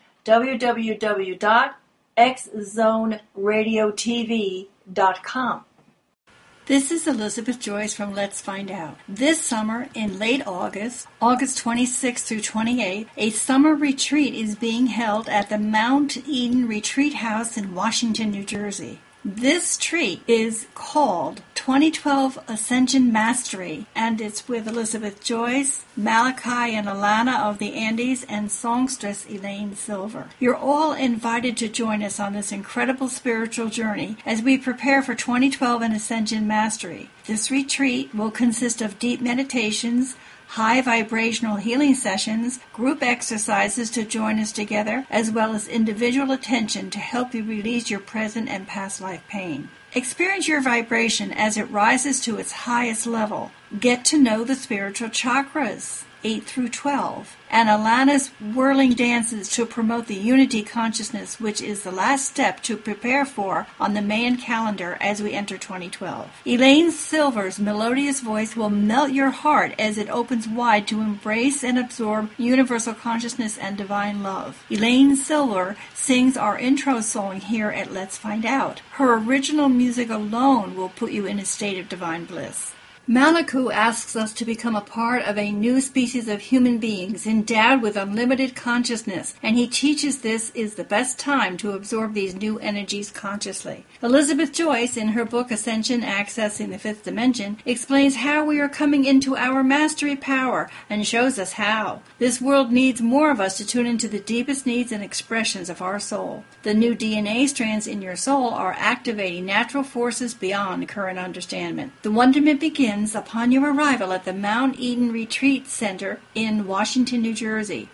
www.xzoneradiotv.com. This is Elizabeth Joyce from Let's Find Out. This summer, in late August, August 26th through 28th, a summer retreat is being held at the Mount Eden Retreat House in Washington, New Jersey. This retreat is called 2012 Ascension Mastery, and it's with Elizabeth Joyce, Malachi and Alana of the Andes, and songstress Elaine Silver. You're all invited to join us on this incredible spiritual journey as we prepare for 2012 and Ascension Mastery. This retreat will consist of deep meditations, high vibrational healing sessions, group exercises to join us together, as well as individual attention to help you release your present and past life pain. Experience your vibration as it rises to its highest level. Get to know the spiritual chakras, 8 through 12, and Alana's whirling dances to promote the unity consciousness, which is the last step to prepare for on the Mayan calendar as we enter 2012. Elaine Silver's melodious voice will melt your heart as it opens wide to embrace and absorb universal consciousness and divine love. Elaine Silver sings our intro song here at Let's Find Out. Her original music alone will put you in a state of divine bliss. Malachi asks us to become a part of a new species of human beings endowed with unlimited consciousness, and he teaches this is the best time to absorb these new energies consciously. Elizabeth Joyce, in her book Ascension Accessing the Fifth Dimension, explains how we are coming into our mastery power and shows us how. This world needs more of us to tune into the deepest needs and expressions of our soul. The new DNA strands in your soul are activating natural forces beyond current understanding. The wonderment begins upon your arrival at the Mount Eden Retreat Center in Washington, New Jersey.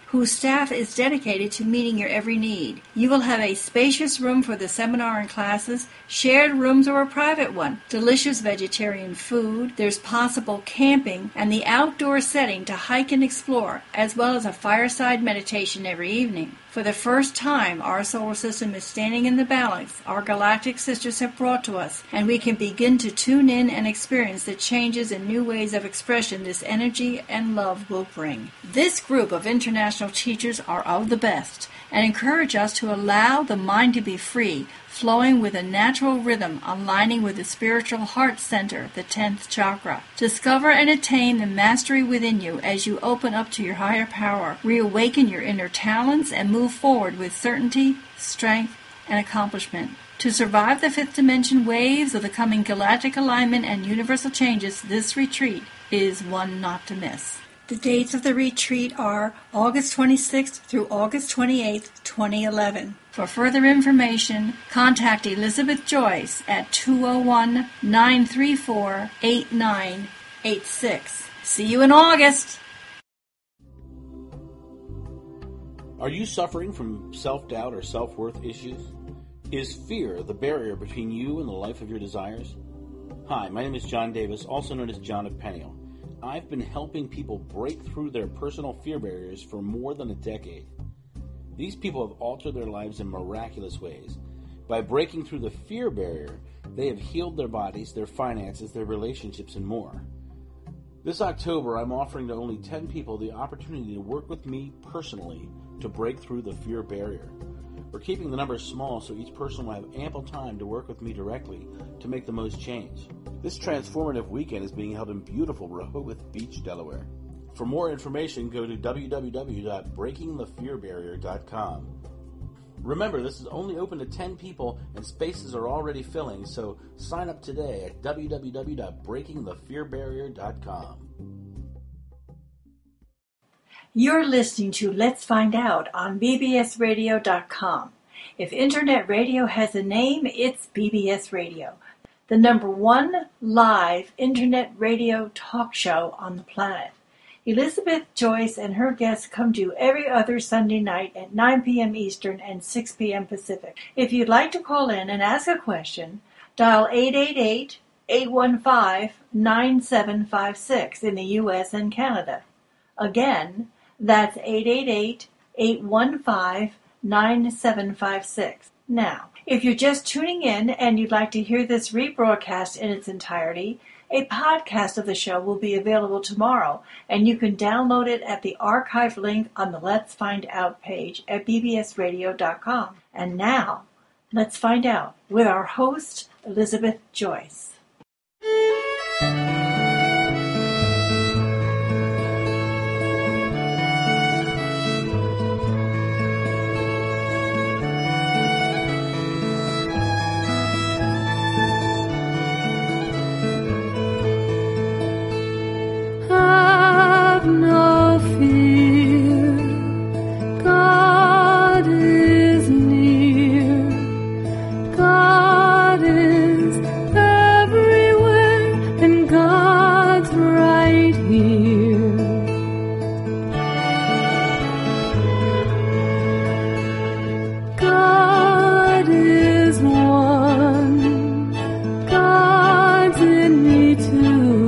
whose staff is dedicated to meeting your every need. You will have a spacious room for the seminar and classes, shared rooms or a private one, delicious vegetarian food, there's possible camping, and the outdoor setting to hike and explore, as well as a fireside meditation every evening. For the first time, our solar system is standing in the balance our galactic sisters have brought to us, and we can begin to tune in and experience the changes and new ways of expression this energy and love will bring. This group of international teachers are of the best and encourage us to allow the mind to be free, flowing with a natural rhythm, aligning with the spiritual heart center, the 10th chakra. Discover and attain the mastery within you as you open up to your higher power, reawaken your inner talents, and move forward with certainty, strength, and accomplishment. To survive the fifth dimension waves of the coming galactic alignment and universal changes, this retreat is one not to miss. The dates of the retreat are August 26th through August 28th, 2011. For further information, contact Elizabeth Joyce at 201-934-8986. See you in August! Are you suffering from self-doubt or self-worth issues? Is fear the barrier between you and the life of your desires? Hi, my name is John Davis, also known as John of Peniel. I've been helping people break through their personal fear barriers for more than a decade. These people have altered their lives in miraculous ways. By breaking through the fear barrier, they have healed their bodies, their finances, their relationships, and more. This October, I'm offering to only 10 people the opportunity to work with me personally to break through the fear barrier. We're keeping the numbers small so each person will have ample time to work with me directly to make the most change. This transformative weekend is being held in beautiful Rehoboth Beach, Delaware. For more information, go to www.breakingthefearbarrier.com. Remember, this is only open to 10 people and spaces are already filling, so sign up today at www.breakingthefearbarrier.com. You're listening to Let's Find Out on bbsradio.com. If Internet radio has a name, it's BBS Radio, the #1 live Internet radio talk show on the planet. Elizabeth Joyce and her guests come to you every other Sunday night at 9 p.m. Eastern and 6 p.m. Pacific. If you'd like to call in and ask a question, dial 888-815-9756 in the U.S. and Canada. Again, that's 888-815-9756. Now, if you're just tuning in and you'd like to hear this rebroadcast in its entirety, a podcast of the show will be available tomorrow, and you can download it at the archive link on the Let's Find Out page at bbsradio.com. And now, let's find out with our host, Elizabeth Joyce. No fear, God is near, God is everywhere, and God's right here. God is one, God's in me too.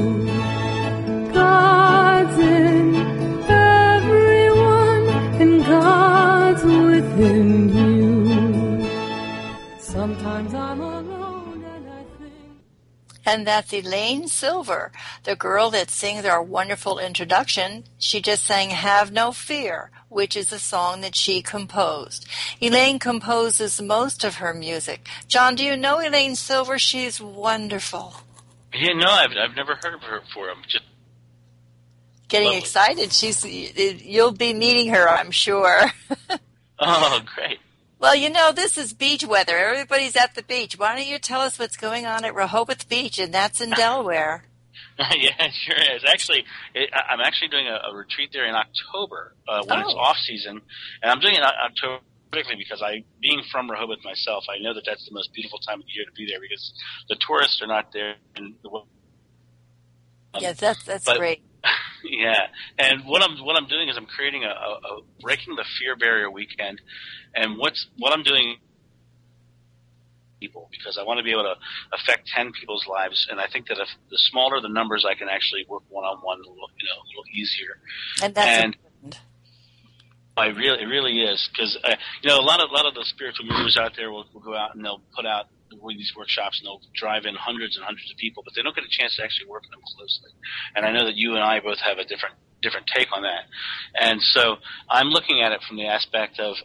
God's in everyone, and God's within you. Sometimes I'm alone and I think. And that's Elaine Silver, the girl that sings our wonderful introduction. She just sang Have No Fear, which is a song that she composed. Elaine composes most of her music. John, do you know Elaine Silver? She's wonderful. Yeah, no, I've never heard of her before. I'm just getting lovely. Excited. You'll be meeting her, I'm sure. Oh, great. Well, you know, this is beach weather. Everybody's at the beach. Why don't you tell us what's going on at Rehoboth Beach, and that's in Delaware. Yeah, it sure is. Actually, I'm actually doing a retreat there in October when it's off season, and I'm doing it in October particularly because being from Rehoboth myself, I know that that's the most beautiful time of the year to be there because the tourists are not there. And Yes, that's great. Yeah, and what I'm doing is I'm creating a Breaking the Fear Barrier weekend, and what I'm doing people, because I want to be able to affect 10 people's lives, and I think that if the smaller the numbers, I can actually work one-on-one a little easier. And that's important. It really is, because a lot of the spiritual movers out there will go out and they'll put out these workshops and they'll drive in hundreds and hundreds of people, but they don't get a chance to actually work with them closely. And I know that you and I both have a different take on that, and so I'm looking at it from the aspect of.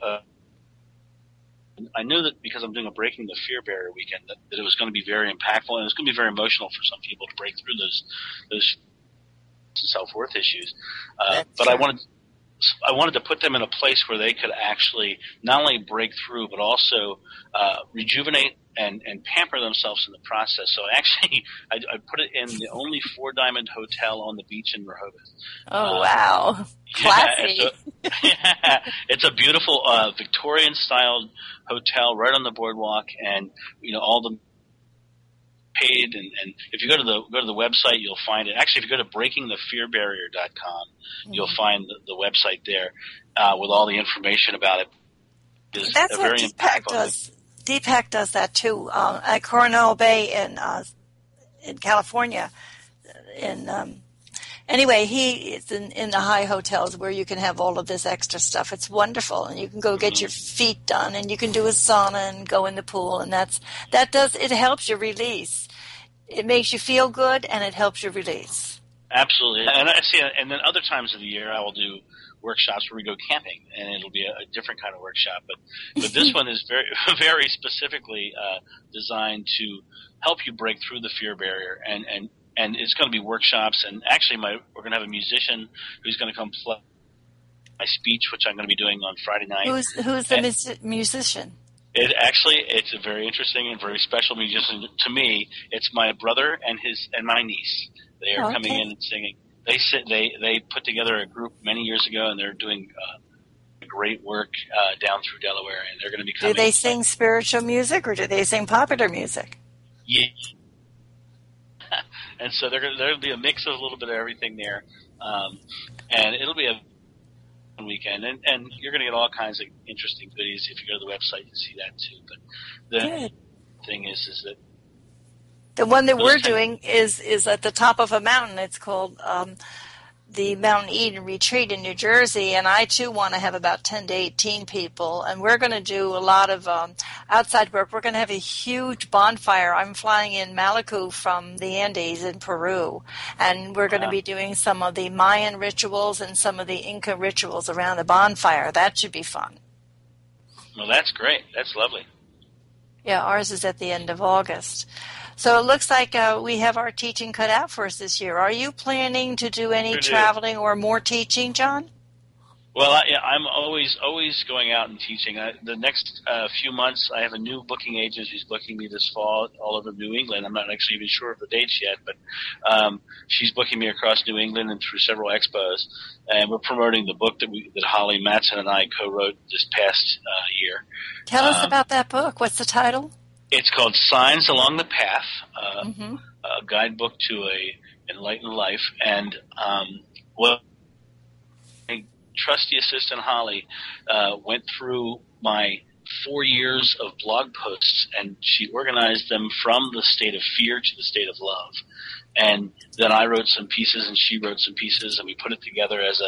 I knew that because I'm doing a Breaking the Fear Barrier weekend that it was going to be very impactful, and it was going to be very emotional for some people to break through those self-worth issues. But I wanted to put them in a place where they could actually not only break through, but also rejuvenate and pamper themselves in the process. So actually, I put it in the only 4-diamond hotel on the beach in Rehoboth. Oh, wow. Classy. It's a beautiful Victorian-styled hotel right on the boardwalk, and all the paid. And if you go to the website, you'll find it. Actually, if you go to breakingthefearbarrier.com, you'll find the website there with all the information about it. That's what Deepak does. Deepak does that too at Coronado Bay in California. Anyway, he is in the high hotels where you can have all of this extra stuff. It's wonderful, and you can go get your feet done, and you can do a sauna and go in the pool, and it helps you release. It makes you feel good, and it helps you release. Absolutely, and I see. And then other times of the year, I will do workshops where we go camping, and it'll be a different kind of workshop. But this one is very, very specifically designed to help you break through the fear barrier, and it's going to be workshops. And actually, we're going to have a musician who's going to come play my speech, which I'm going to be doing on Friday night. Who's the musician? It's a very interesting and very special musician to me. It's my brother and my niece. They are coming in and singing. They put together a group many years ago, and they're doing great work down through Delaware, and they're going to be coming. Do they sing spiritual music, or do they sing popular music? Yeah. And so there'll be a mix of a little bit of everything there, and it'll be a fun weekend, and you're going to get all kinds of interesting goodies. If you go to the website, you see that too. But the thing is that the one that we're doing is at the top of a mountain. It's called the Mountain Eden Retreat in New Jersey, and I too want to have about 10 to 18 people, and we're going to do a lot of outside work. We're going to have a huge bonfire. I'm flying in Maluku from the Andes in Peru, and we're going to be doing some of the Mayan rituals and some of the Inca rituals around the bonfire. That should be fun. Well, that's great. That's lovely. Yeah, ours is at the end of August. So it looks like we have our teaching cut out for us this year. Are you planning to do any traveling or more teaching, John? Well, I'm always going out and teaching. The next few months, I have a new booking agent who's booking me this fall all over New England. I'm not actually even sure of the dates yet, but she's booking me across New England and through several expos. And we're promoting the book that Holly Matson and I co-wrote this past year. Tell us about that book. What's the title? It's called Signs Along the Path, a guidebook to a enlightened life. And my trusty assistant, Holly, went through my 4 years of blog posts, and she organized them from the state of fear to the state of love. And then I wrote some pieces, and she wrote some pieces, and we put it together as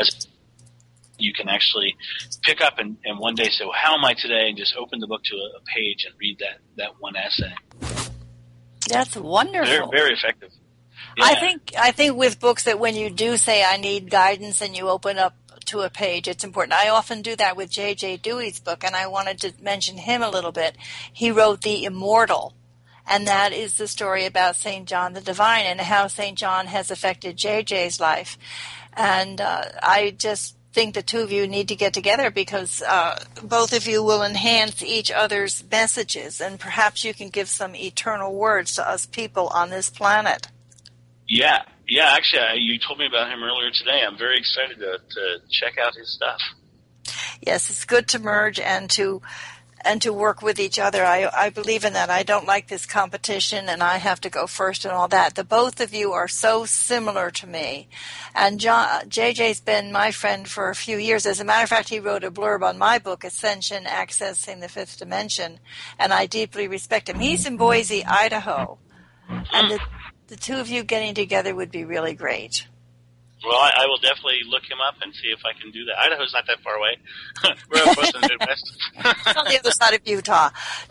you can actually pick up and one day say, well, how am I today? And just open the book to a page and read that one essay. That's wonderful. Very, very effective. Yeah. I think with books that when you do say I need guidance and you open up to a page, it's important. I often do that with J.J. Dewey's book, and I wanted to mention him a little bit. He wrote The Immortal, and that is the story about St. John the Divine and how St. John has affected J.J.'s life. And I just think the two of you need to get together because both of you will enhance each other's messages, and perhaps you can give some eternal words to us people on this planet. Yeah. Actually, you told me about him earlier today. I'm very excited to check out his stuff. Yes, it's good to merge and to and to work with each other. I believe in that. I don't like this competition and I have to go first and all that. The both of you are so similar to me. And JJ's been my friend for a few years. As a matter of fact, he wrote a blurb on my book, Ascension, Accessing the Fifth Dimension, and I deeply respect him. He's in Boise, Idaho, and the two of you getting together would be really great. Well, I will definitely look him up and see if I can do that. Idaho's not that far away. We're both in the Midwest. It's on the other side of Utah.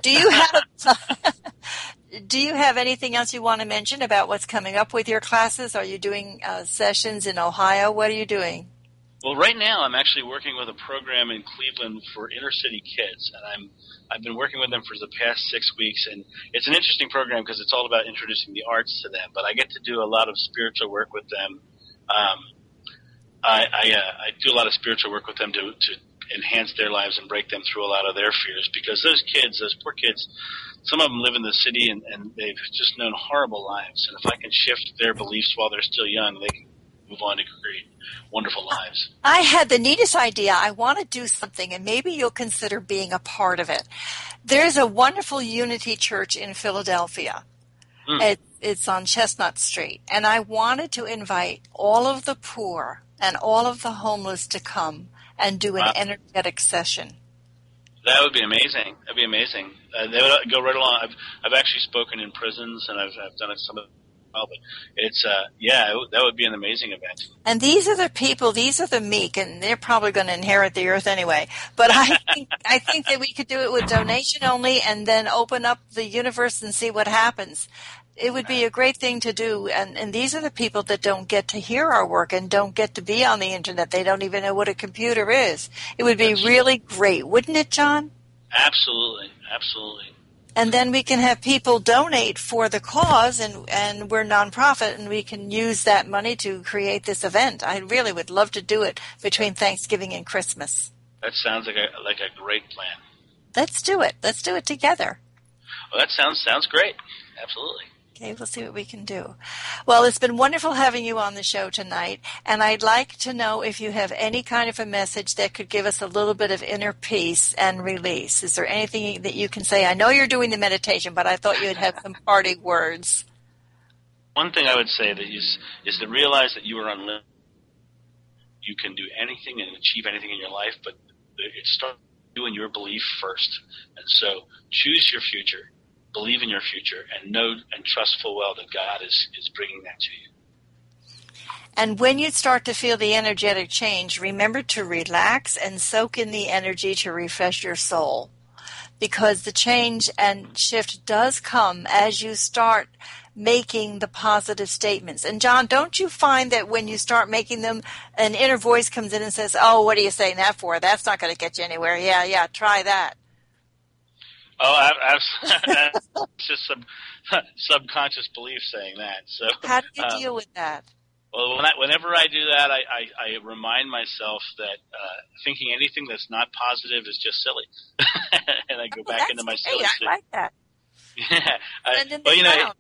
Do you have anything else you want to mention about what's coming up with your classes? Are you doing sessions in Ohio? What are you doing? Well, right now I'm actually working with a program in Cleveland for inner city kids, and I've been working with them for the past 6 weeks, and it's an interesting program because it's all about introducing the arts to them. But I get to do a lot of spiritual work with them. I do a lot of spiritual work with them to enhance their lives and break them through a lot of their fears, because those poor kids, some of them live in the city and they've just known horrible lives. And if I can shift their beliefs while they're still young, they can move on to create wonderful lives. I had the neatest idea. I want to do something, and maybe you'll consider being a part of it. There's a wonderful Unity Church in Philadelphia. It's on Chestnut Street, and I wanted to invite all of the poor and all of the homeless to come and do an energetic session. That would be amazing. That'd be amazing. They would go right along. I've actually spoken in prisons, and I've done it some of. But it's that would be an amazing event. And these are the people, these are the meek, and they're probably going to inherit the earth anyway. But I think that we could do it with donation only, and then open up the universe and see what happens. It would be a great thing to do, and these are the people that don't get to hear our work and don't get to be on the internet. They don't even know what a computer is. It would be really great, wouldn't it, John? Absolutely, absolutely. And then we can have people donate for the cause, and we're nonprofit, and we can use that money to create this event. I really would love to do it between Thanksgiving and Christmas. That sounds like a great plan. Let's do it. Let's do it together. Well, that sounds great. Absolutely. Okay, we'll see what we can do. Well, it's been wonderful having you on the show tonight, and I'd like to know if you have any kind of a message that could give us a little bit of inner peace and release. Is there anything that you can say? I know you're doing the meditation, but I thought you'd have some parting words. One thing I would say that is to realize that you are unlimited. You can do anything and achieve anything in your life, but it starts with you and your belief first. And so choose your future. Believe in your future, and know and trust full well that God is bringing that to you. And when you start to feel the energetic change, remember to relax and soak in the energy to refresh your soul. Because the change and shift does come as you start making the positive statements. And John, don't you find that when you start making them, an inner voice comes in and says, oh, what are you saying that for? That's not going to get you anywhere. Yeah, try that. Oh, that's just some subconscious belief saying that. So, how do you deal with that? Well, whenever I do that, I remind myself that thinking anything that's not positive is just silly, and I go back into my silly state. I like that. Yeah,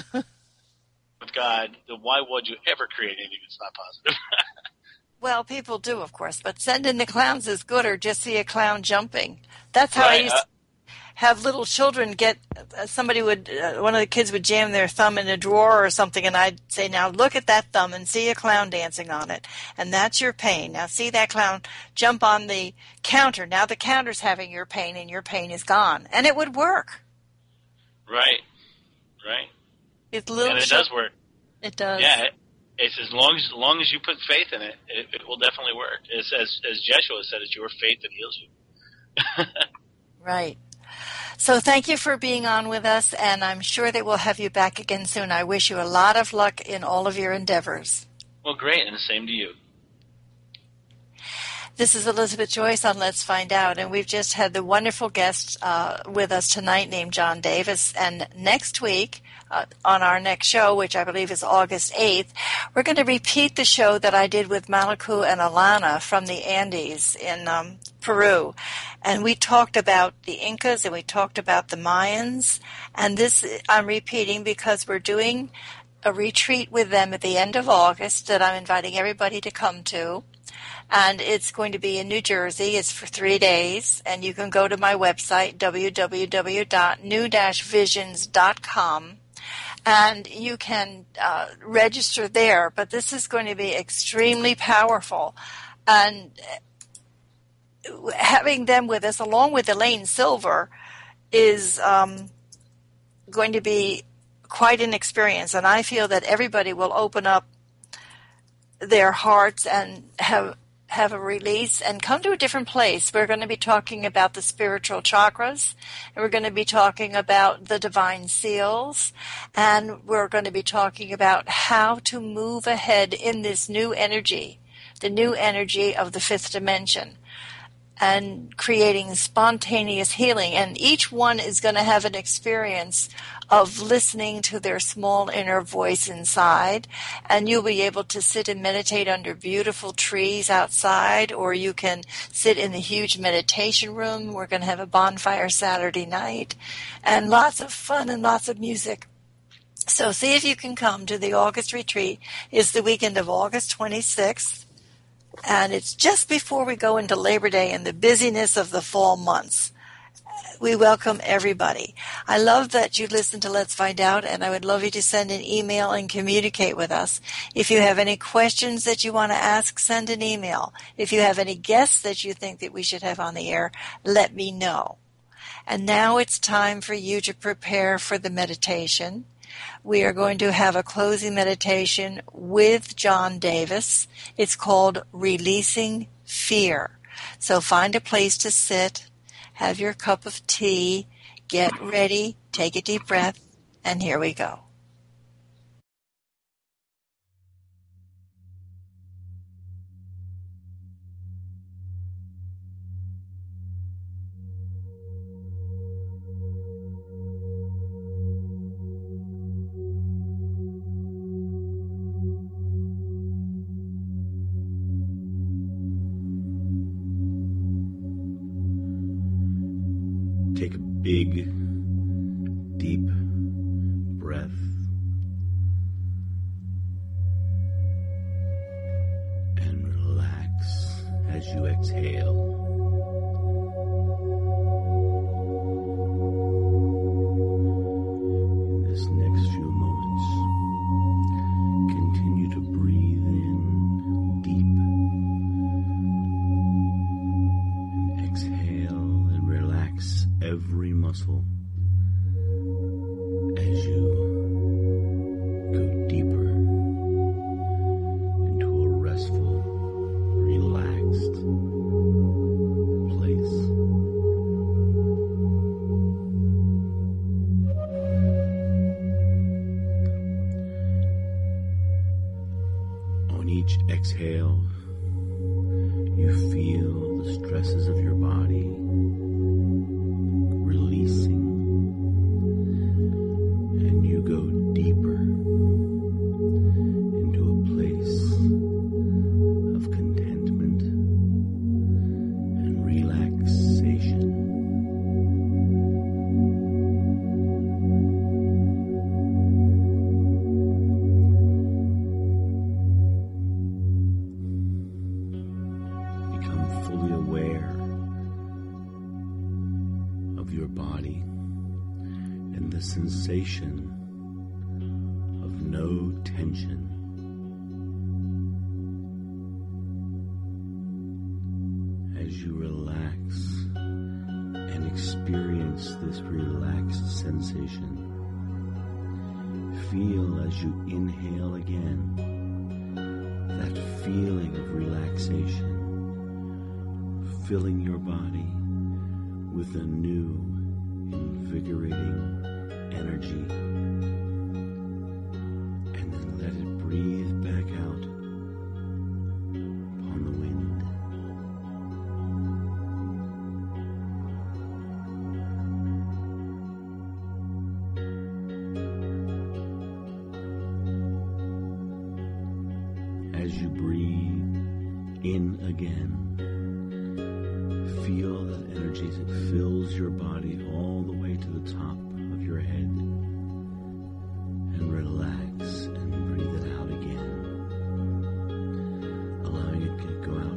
with God, why would you ever create anything that's not positive? Well, people do, of course, but send in the clowns is good, or just see a clown jumping. That's how I used to have little children get, one of the kids would jam their thumb in a drawer or something, and I'd say, now look at that thumb and see a clown dancing on it. And that's your pain. Now see that clown jump on the counter. Now the counter's having your pain, and your pain is gone. And it would work. Right. It does work. It does. Yeah, it's as long as you put faith in it, it will definitely work. It's as Jeshua said, it's your faith that heals you. Right. So thank you for being on with us, and I'm sure that we'll have you back again soon. I wish you a lot of luck in all of your endeavors. Well, great, and the same to you. This is Elizabeth Joyce on Let's Find Out, and we've just had the wonderful guest with us tonight named John Davis, and next week, on our next show, which I believe is August 8th, we're going to repeat the show that I did with Malaku and Alana from the Andes in Peru. And we talked about the Incas and we talked about the Mayans. And this I'm repeating because we're doing a retreat with them at the end of August that I'm inviting everybody to come to. And it's going to be in New Jersey. It's for 3 days. And you can go to my website, www.new-visions.com. And you can register there. But this is going to be extremely powerful. And having them with us, along with Elaine Silver, is going to be quite an experience. And I feel that everybody will open up their hearts and have a release and come to a different place. We're going to be talking about the spiritual chakras, and we're going to be talking about the divine seals, and we're going to be talking about how to move ahead in this new energy, the new energy of the fifth dimension, and creating spontaneous healing. And each one is going to have an experience of listening to their small inner voice inside. And you'll be able to sit and meditate under beautiful trees outside, or you can sit in the huge meditation room. We're going to have a bonfire Saturday night, and lots of fun and lots of music. So see if you can come to the August retreat. It's the weekend of August 26th. And it's just before we go into Labor Day and the busyness of the fall months. We welcome everybody. I love that you listen to Let's Find Out, and I would love you to send an email and communicate with us. If you have any questions that you want to ask, send an email. If you have any guests that you think that we should have on the air, let me know. And now it's time for you to prepare for the meditation. We are going to have a closing meditation with John Davis. It's called Releasing Fear. So find a place to sit, have your cup of tea, get ready, take a deep breath, and here we go. Take a big, deep breath. And relax as you exhale. In this next few moments, continue to breathe in deep and exhale and relax every muscle as you go deeper into a restful, relaxed place. On each exhale, you feel the stresses of your body releasing, and you go deeper into a place of contentment and relaxation. Become fully aware of your body and the sensation of no tension. As you relax and experience this relaxed sensation, feel as you inhale again that feeling of relaxation filling your body with a new, invigorating energy, and then let it breathe back out upon the wind. As you breathe in again, feel that energy as it fills your body all the way to the top of your head, and relax and breathe it out again, allowing it to go out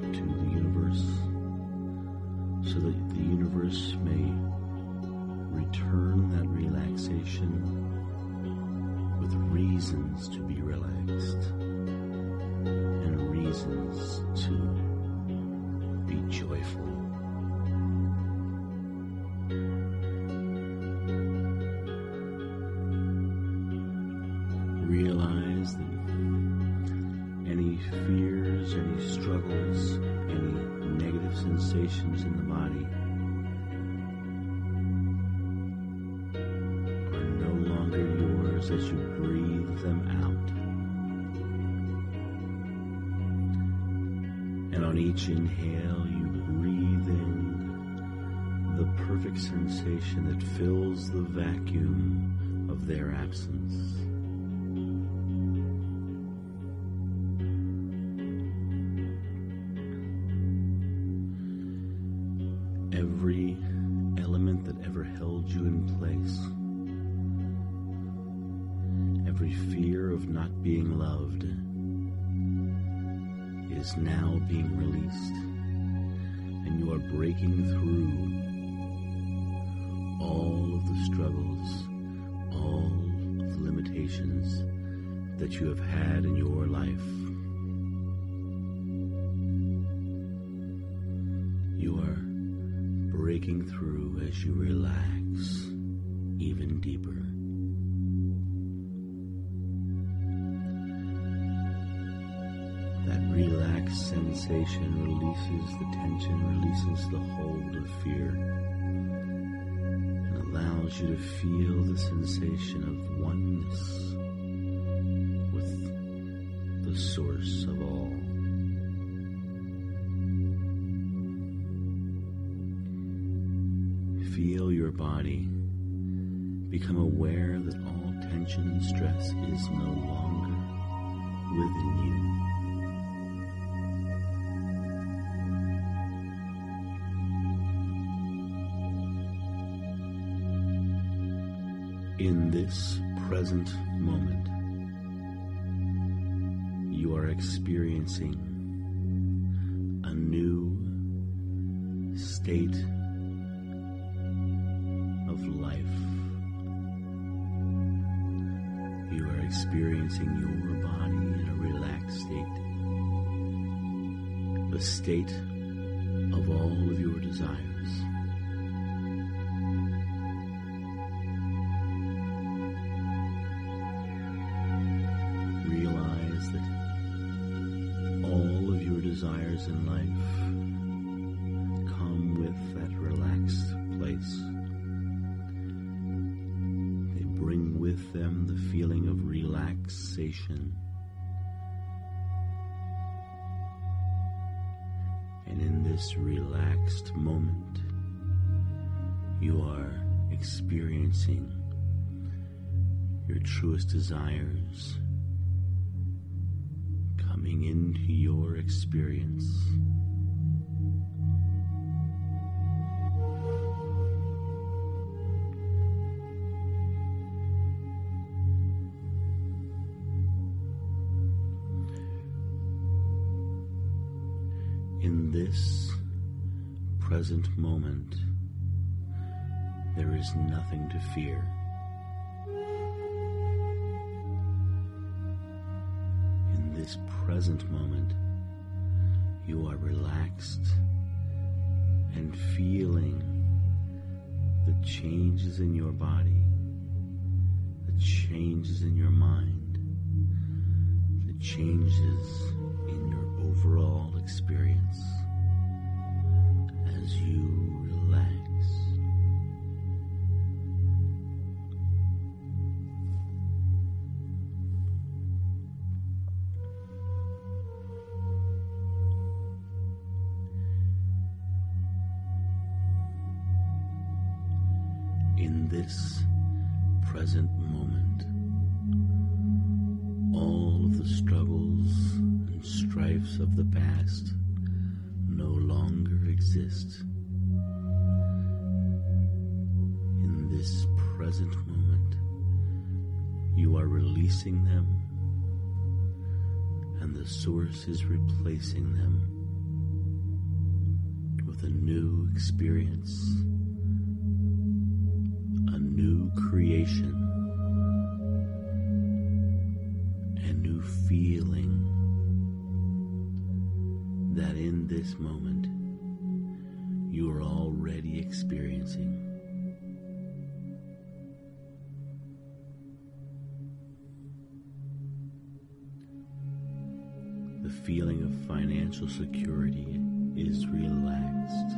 so that the universe may return that relaxation with reasons to be relaxed and reasons to be joyful. Realize that any fears, any struggles, any negative sensations in the body are no longer yours as you breathe them out. And on each inhale, you breathe in the perfect sensation that fills the vacuum of their absence. Every element that ever held you in place, every fear of not being loved is now being released, and you are breaking through all of the struggles, all of the limitations that you have had in your life. You are breaking through as you relax even deeper. That relaxed sensation releases the tension, releases the hold of fear, and allows you to feel the sensation of oneness with the source of all. Feel your body become aware that all tension and stress is no longer within you. In this present moment, you are experiencing a new state of life. You are experiencing your body in a relaxed state, a state of all of your desires. Realize that all of your desires in life come with that relaxed place. They bring with them the feeling of relaxation. And in this relaxed moment, you are experiencing your truest desires coming into your experience. In this present moment, there is nothing to fear. In this present moment, you are relaxed and feeling the changes in your body, the changes in your mind, the changes in your overall experience as you relax. In this present moment, all of the struggles and strifes of the past no longer exist. In this present moment, you are releasing them, and the source is replacing them with with a new experience, a new creation, a new feeling that in this moment you are already experiencing. The feeling of financial security is relaxed.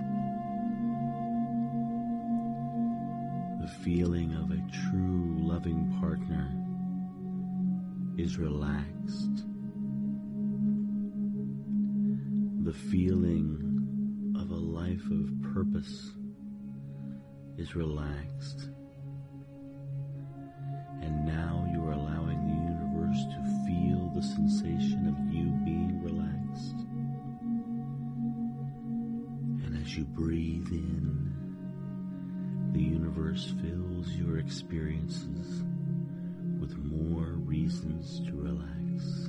The feeling of a true loving partner is relaxed. The feeling of a life of purpose is relaxed. And now you are allowing the universe to feel the sensation of you being relaxed. And as you breathe in, the universe fills your experiences with more reasons to relax.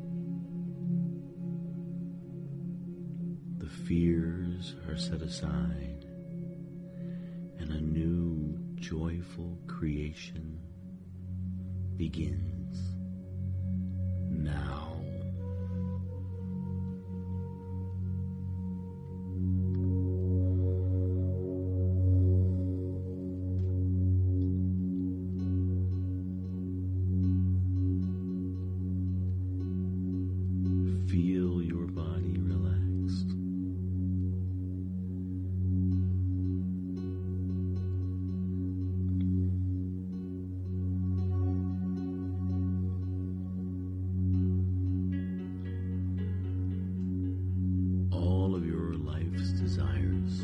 The fears are set aside, and a new joyful creation begins now. Feel your body relaxed. All of your life's desires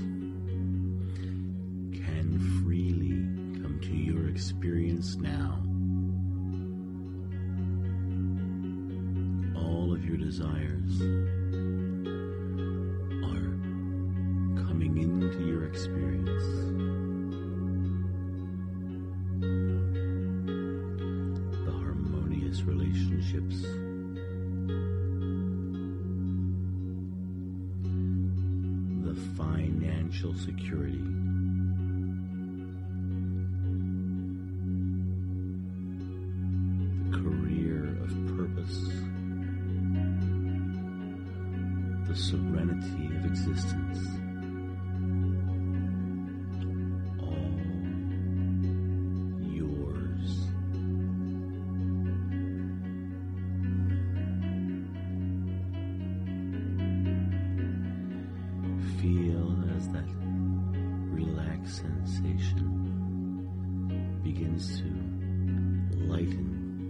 can freely come to your experience now. All of your desires are coming into your experience. The harmonious relationships, the financial security, the career of purpose, the serenity of existence, all yours. Feel as that relaxed sensation begins to lighten.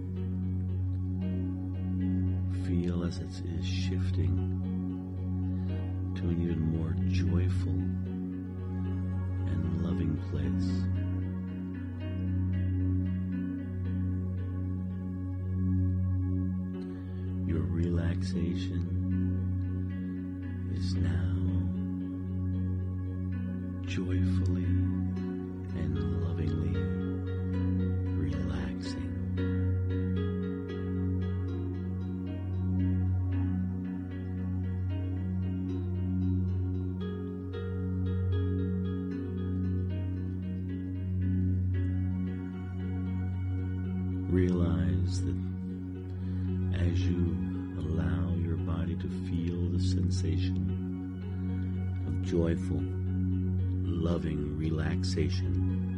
Feel as it is shifting to an even more joyful and loving place. Your relaxation is now joyfully and lovingly relaxing. Realize that as you allow your body to feel the sensation of joyful, loving relaxation,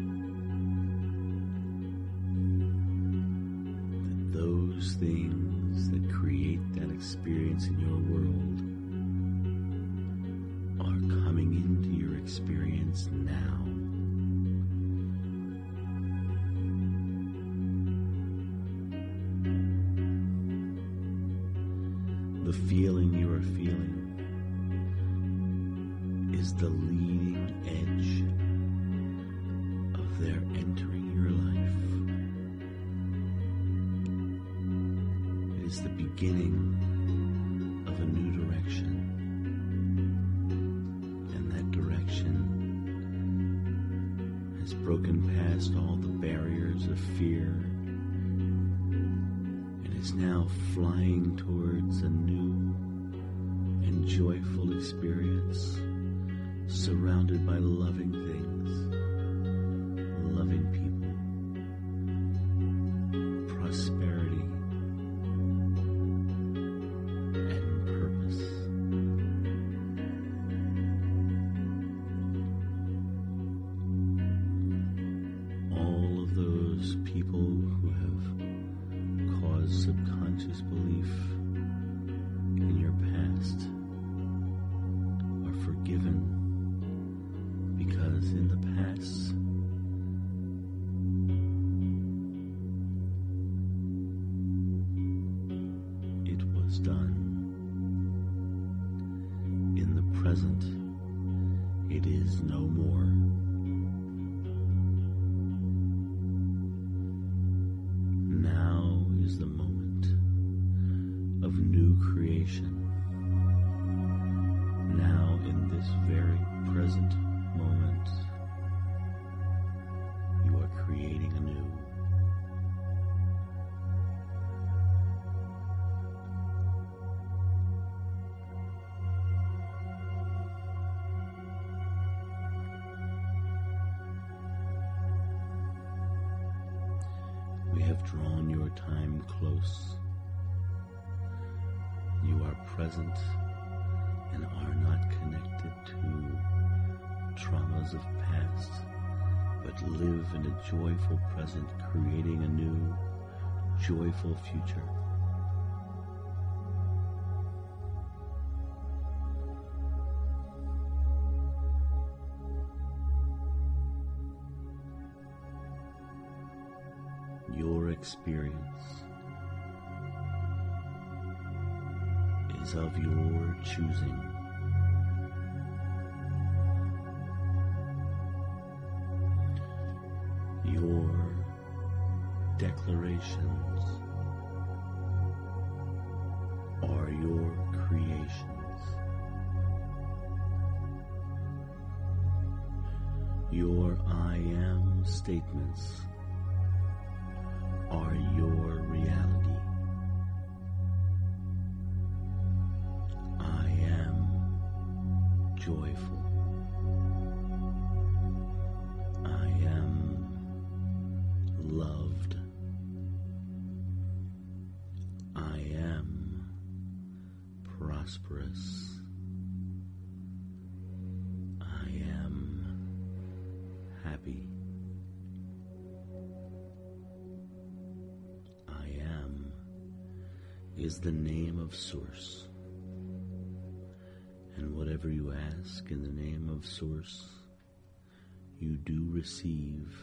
that those things that create that experience in your world are coming into your experience now. The feeling you are feeling is the leading edge of their entering your life. It is the beginning of a new direction, and that direction has broken past all the barriers of fear and is now flying towards a new and joyful experience surrounded by loving things, loving people, prosperity, and purpose. All of those people who have caused subconscious belief in your past are forgiven, because in the past it was done. In the present it is no more. Now is the moment of new creation. Now, in this very present moment, you are creating anew. We have drawn your time close. You are present and are not connected to traumas of past, but live in a joyful present, creating a new, joyful future. Your experience is of your choosing. Your declarations are your creations. Your I am statements are your reality. I am joyful. I am loved. I am prosperous. I am happy. I am is the name of Source. And whatever you ask in the name of Source, you do receive.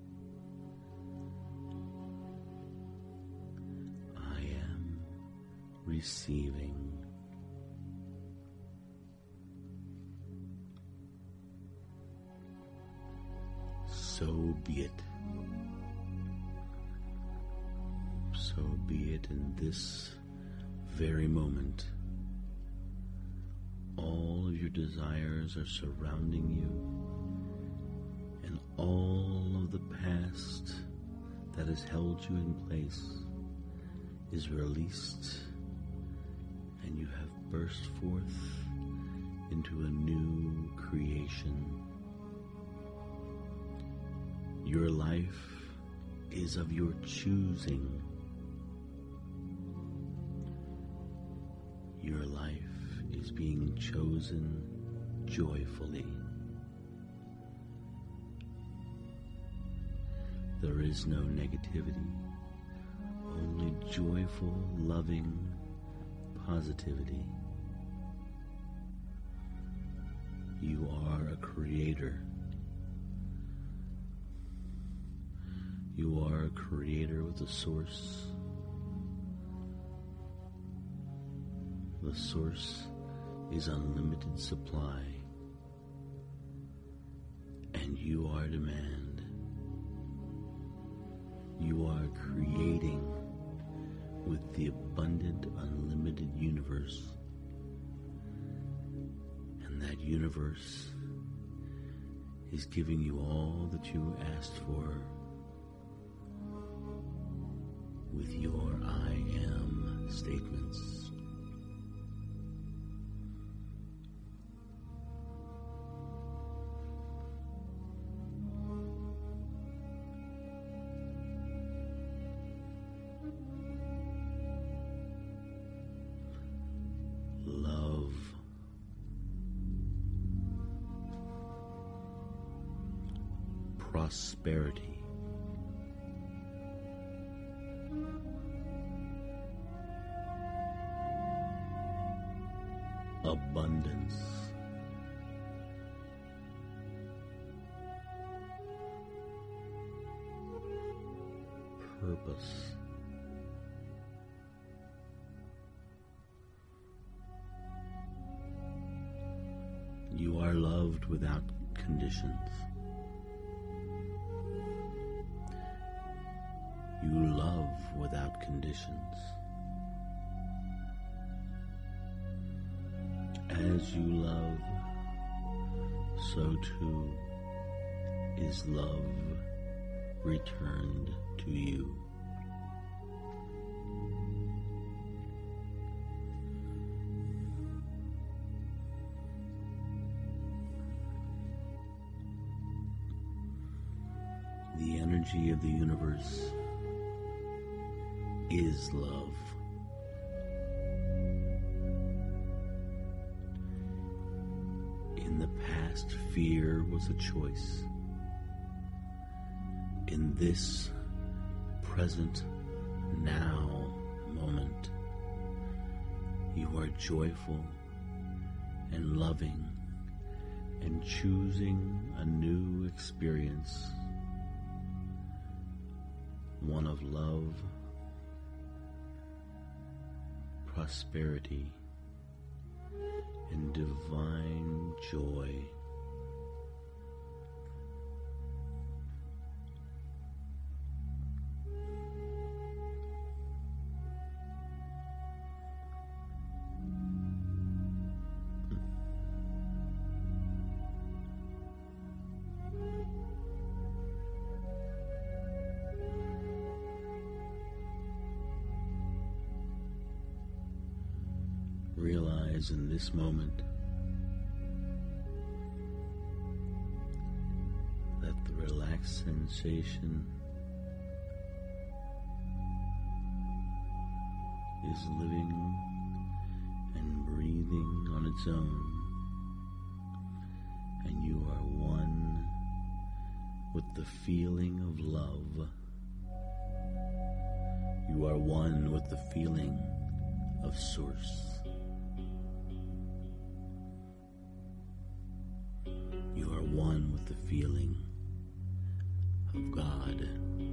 I am receiving. So be it. So be it in this very moment. All of your desires are surrounding you, and all of the past that has held you in place is released, and you have burst forth into a new creation. Your life is of your choosing. Your life is being chosen joyfully. There is no negativity, only joyful, loving positivity. You are a creator. You are a creator with a source. The source is unlimited supply, and you are demand. You are creating with the abundant, unlimited universe, and that universe is giving you all that you asked for with your I am statements. prosperity. Abundance. Purpose. You are loved without conditions. You love without conditions. As you love, so too is love returned to you. The energy of the universe is love. In the past, fear was a choice. In this present now moment, you are joyful and loving and choosing a new experience, one of love, prosperity, and divine joy. Realize in this moment that the relaxed sensation is living and breathing on its own, and you are one with the feeling of love. You are one with the feeling of Source. You are one with the feeling of God.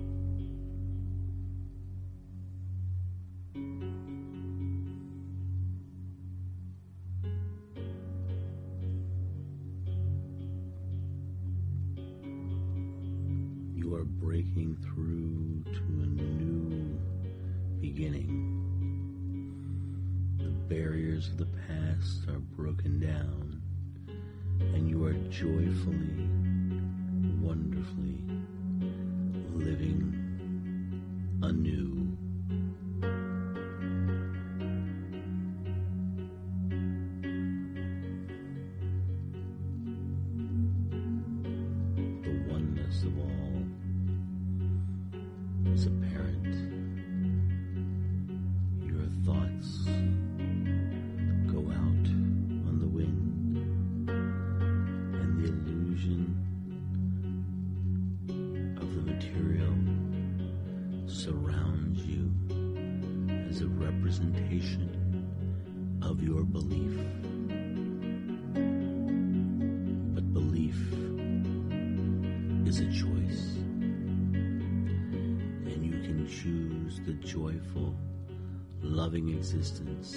You are breaking through to a new beginning. The barriers of the past are broken down, and you are joyfully, wonderfully living anew. The oneness of all is apparent. Your thoughts go out on the wind, and the illusion of the material surrounds you as a representation of your belief. But belief is a choice, and you can choose the joyful, loving existence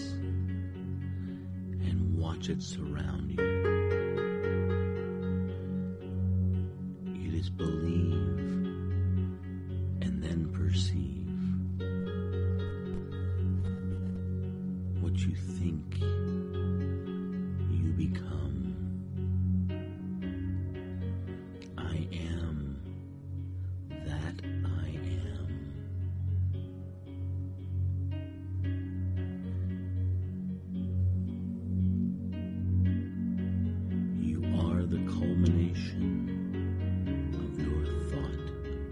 and watch it surround you. It is believe and then perceive. What you think, you become. I am that I am. You are the culmination of your thought.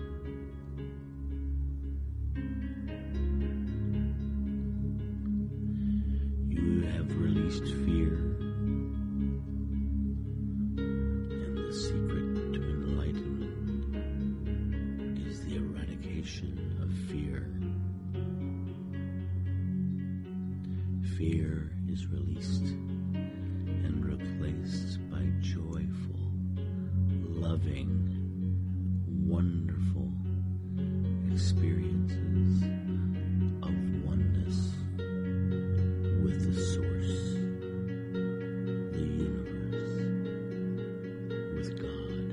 You have released fear, and the secret to enlightenment fear is released and replaced by joyful, loving, wonderful experiences of oneness with the source, the universe, with God.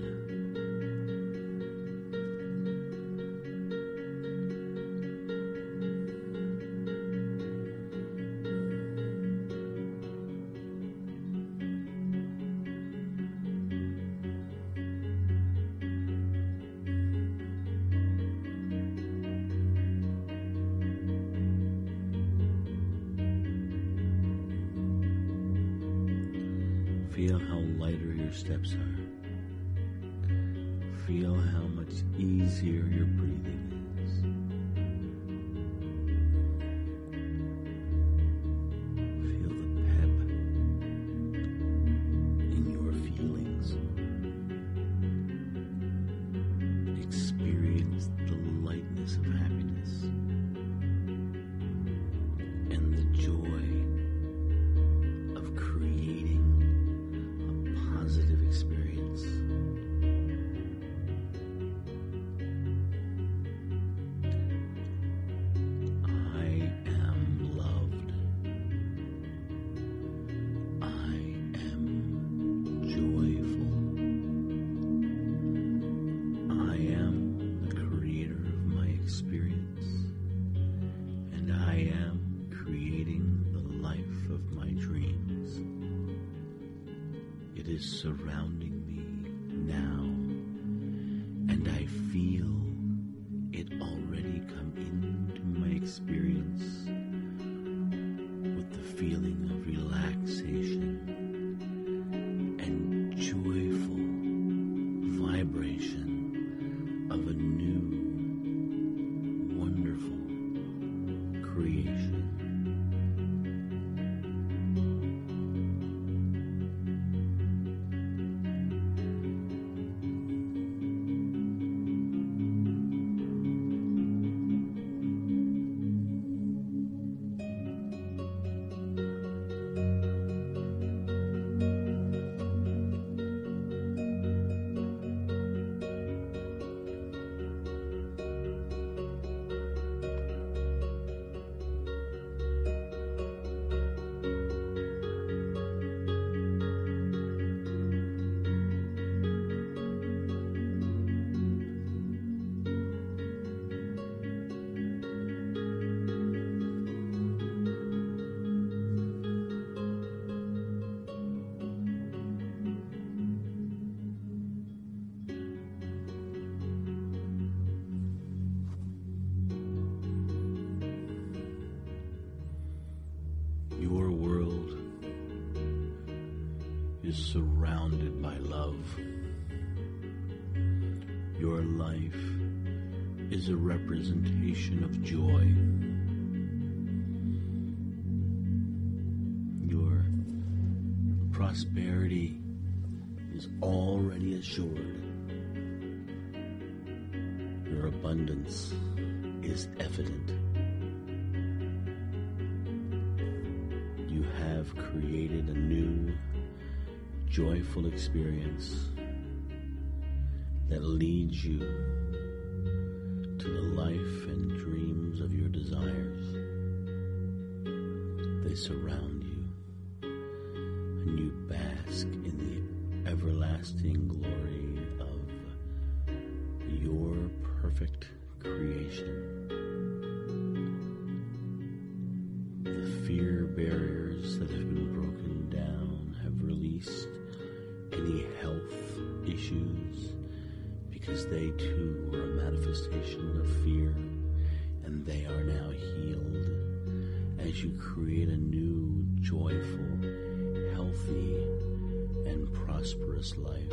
Feel how lighter your steps are. Feel how much easier your breathing is. Feel the pep in your feelings. Experience the lightness of happiness and the joy of creating positive experience. I am loved. I am joyful. I am the creator of my experience, and I am creating the life of my dreams. It is surrounding me now, and I feel it already come into my experience with the feeling of relaxation and joyful vibration of a new, wonderful creation. Your world is surrounded by love. Your life is a representation of joy. Your prosperity is already assured. Your abundance is evident. You have created a new, joyful experience that leads you to the life and dreams of your desires. They surround you, and you bask in the everlasting glory of your perfect creation. The fear barriers that have been broken down have released any health issues, because they too were a manifestation of fear, and they are now healed as you create a new, joyful, healthy, and prosperous life.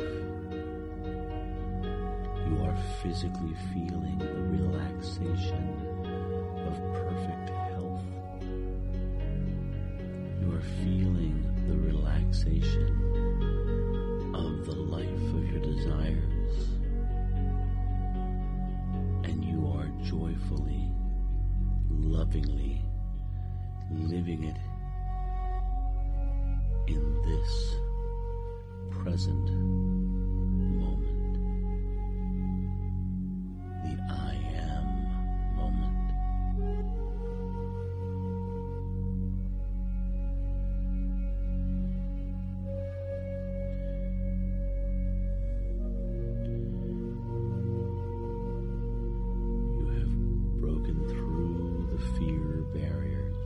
You are physically feeling the relaxation of perfect health. You are feeling the relaxation of the life of your desires, and you are joyfully, lovingly living it this present moment, the I am moment. You have broken through the fear barriers.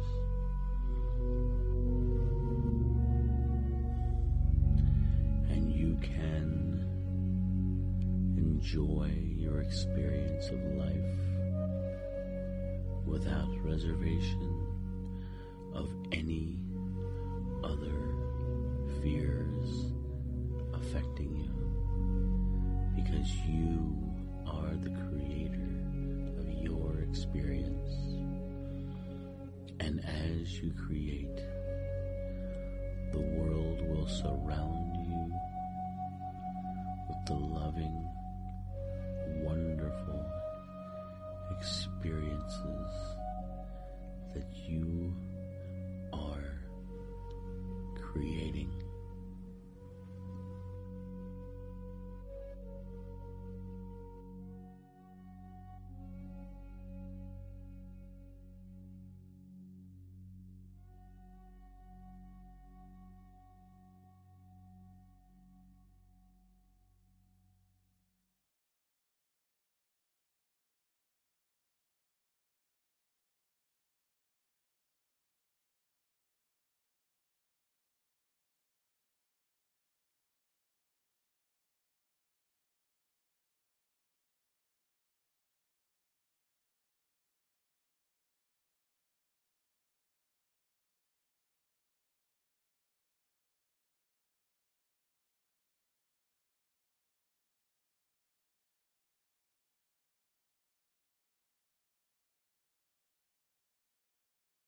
And you can enjoy your experience of life without reservation of any other fears affecting you, because you are the creator of your experience. And as you create, the world will surround you with the loving, wonderful experiences that you are creating.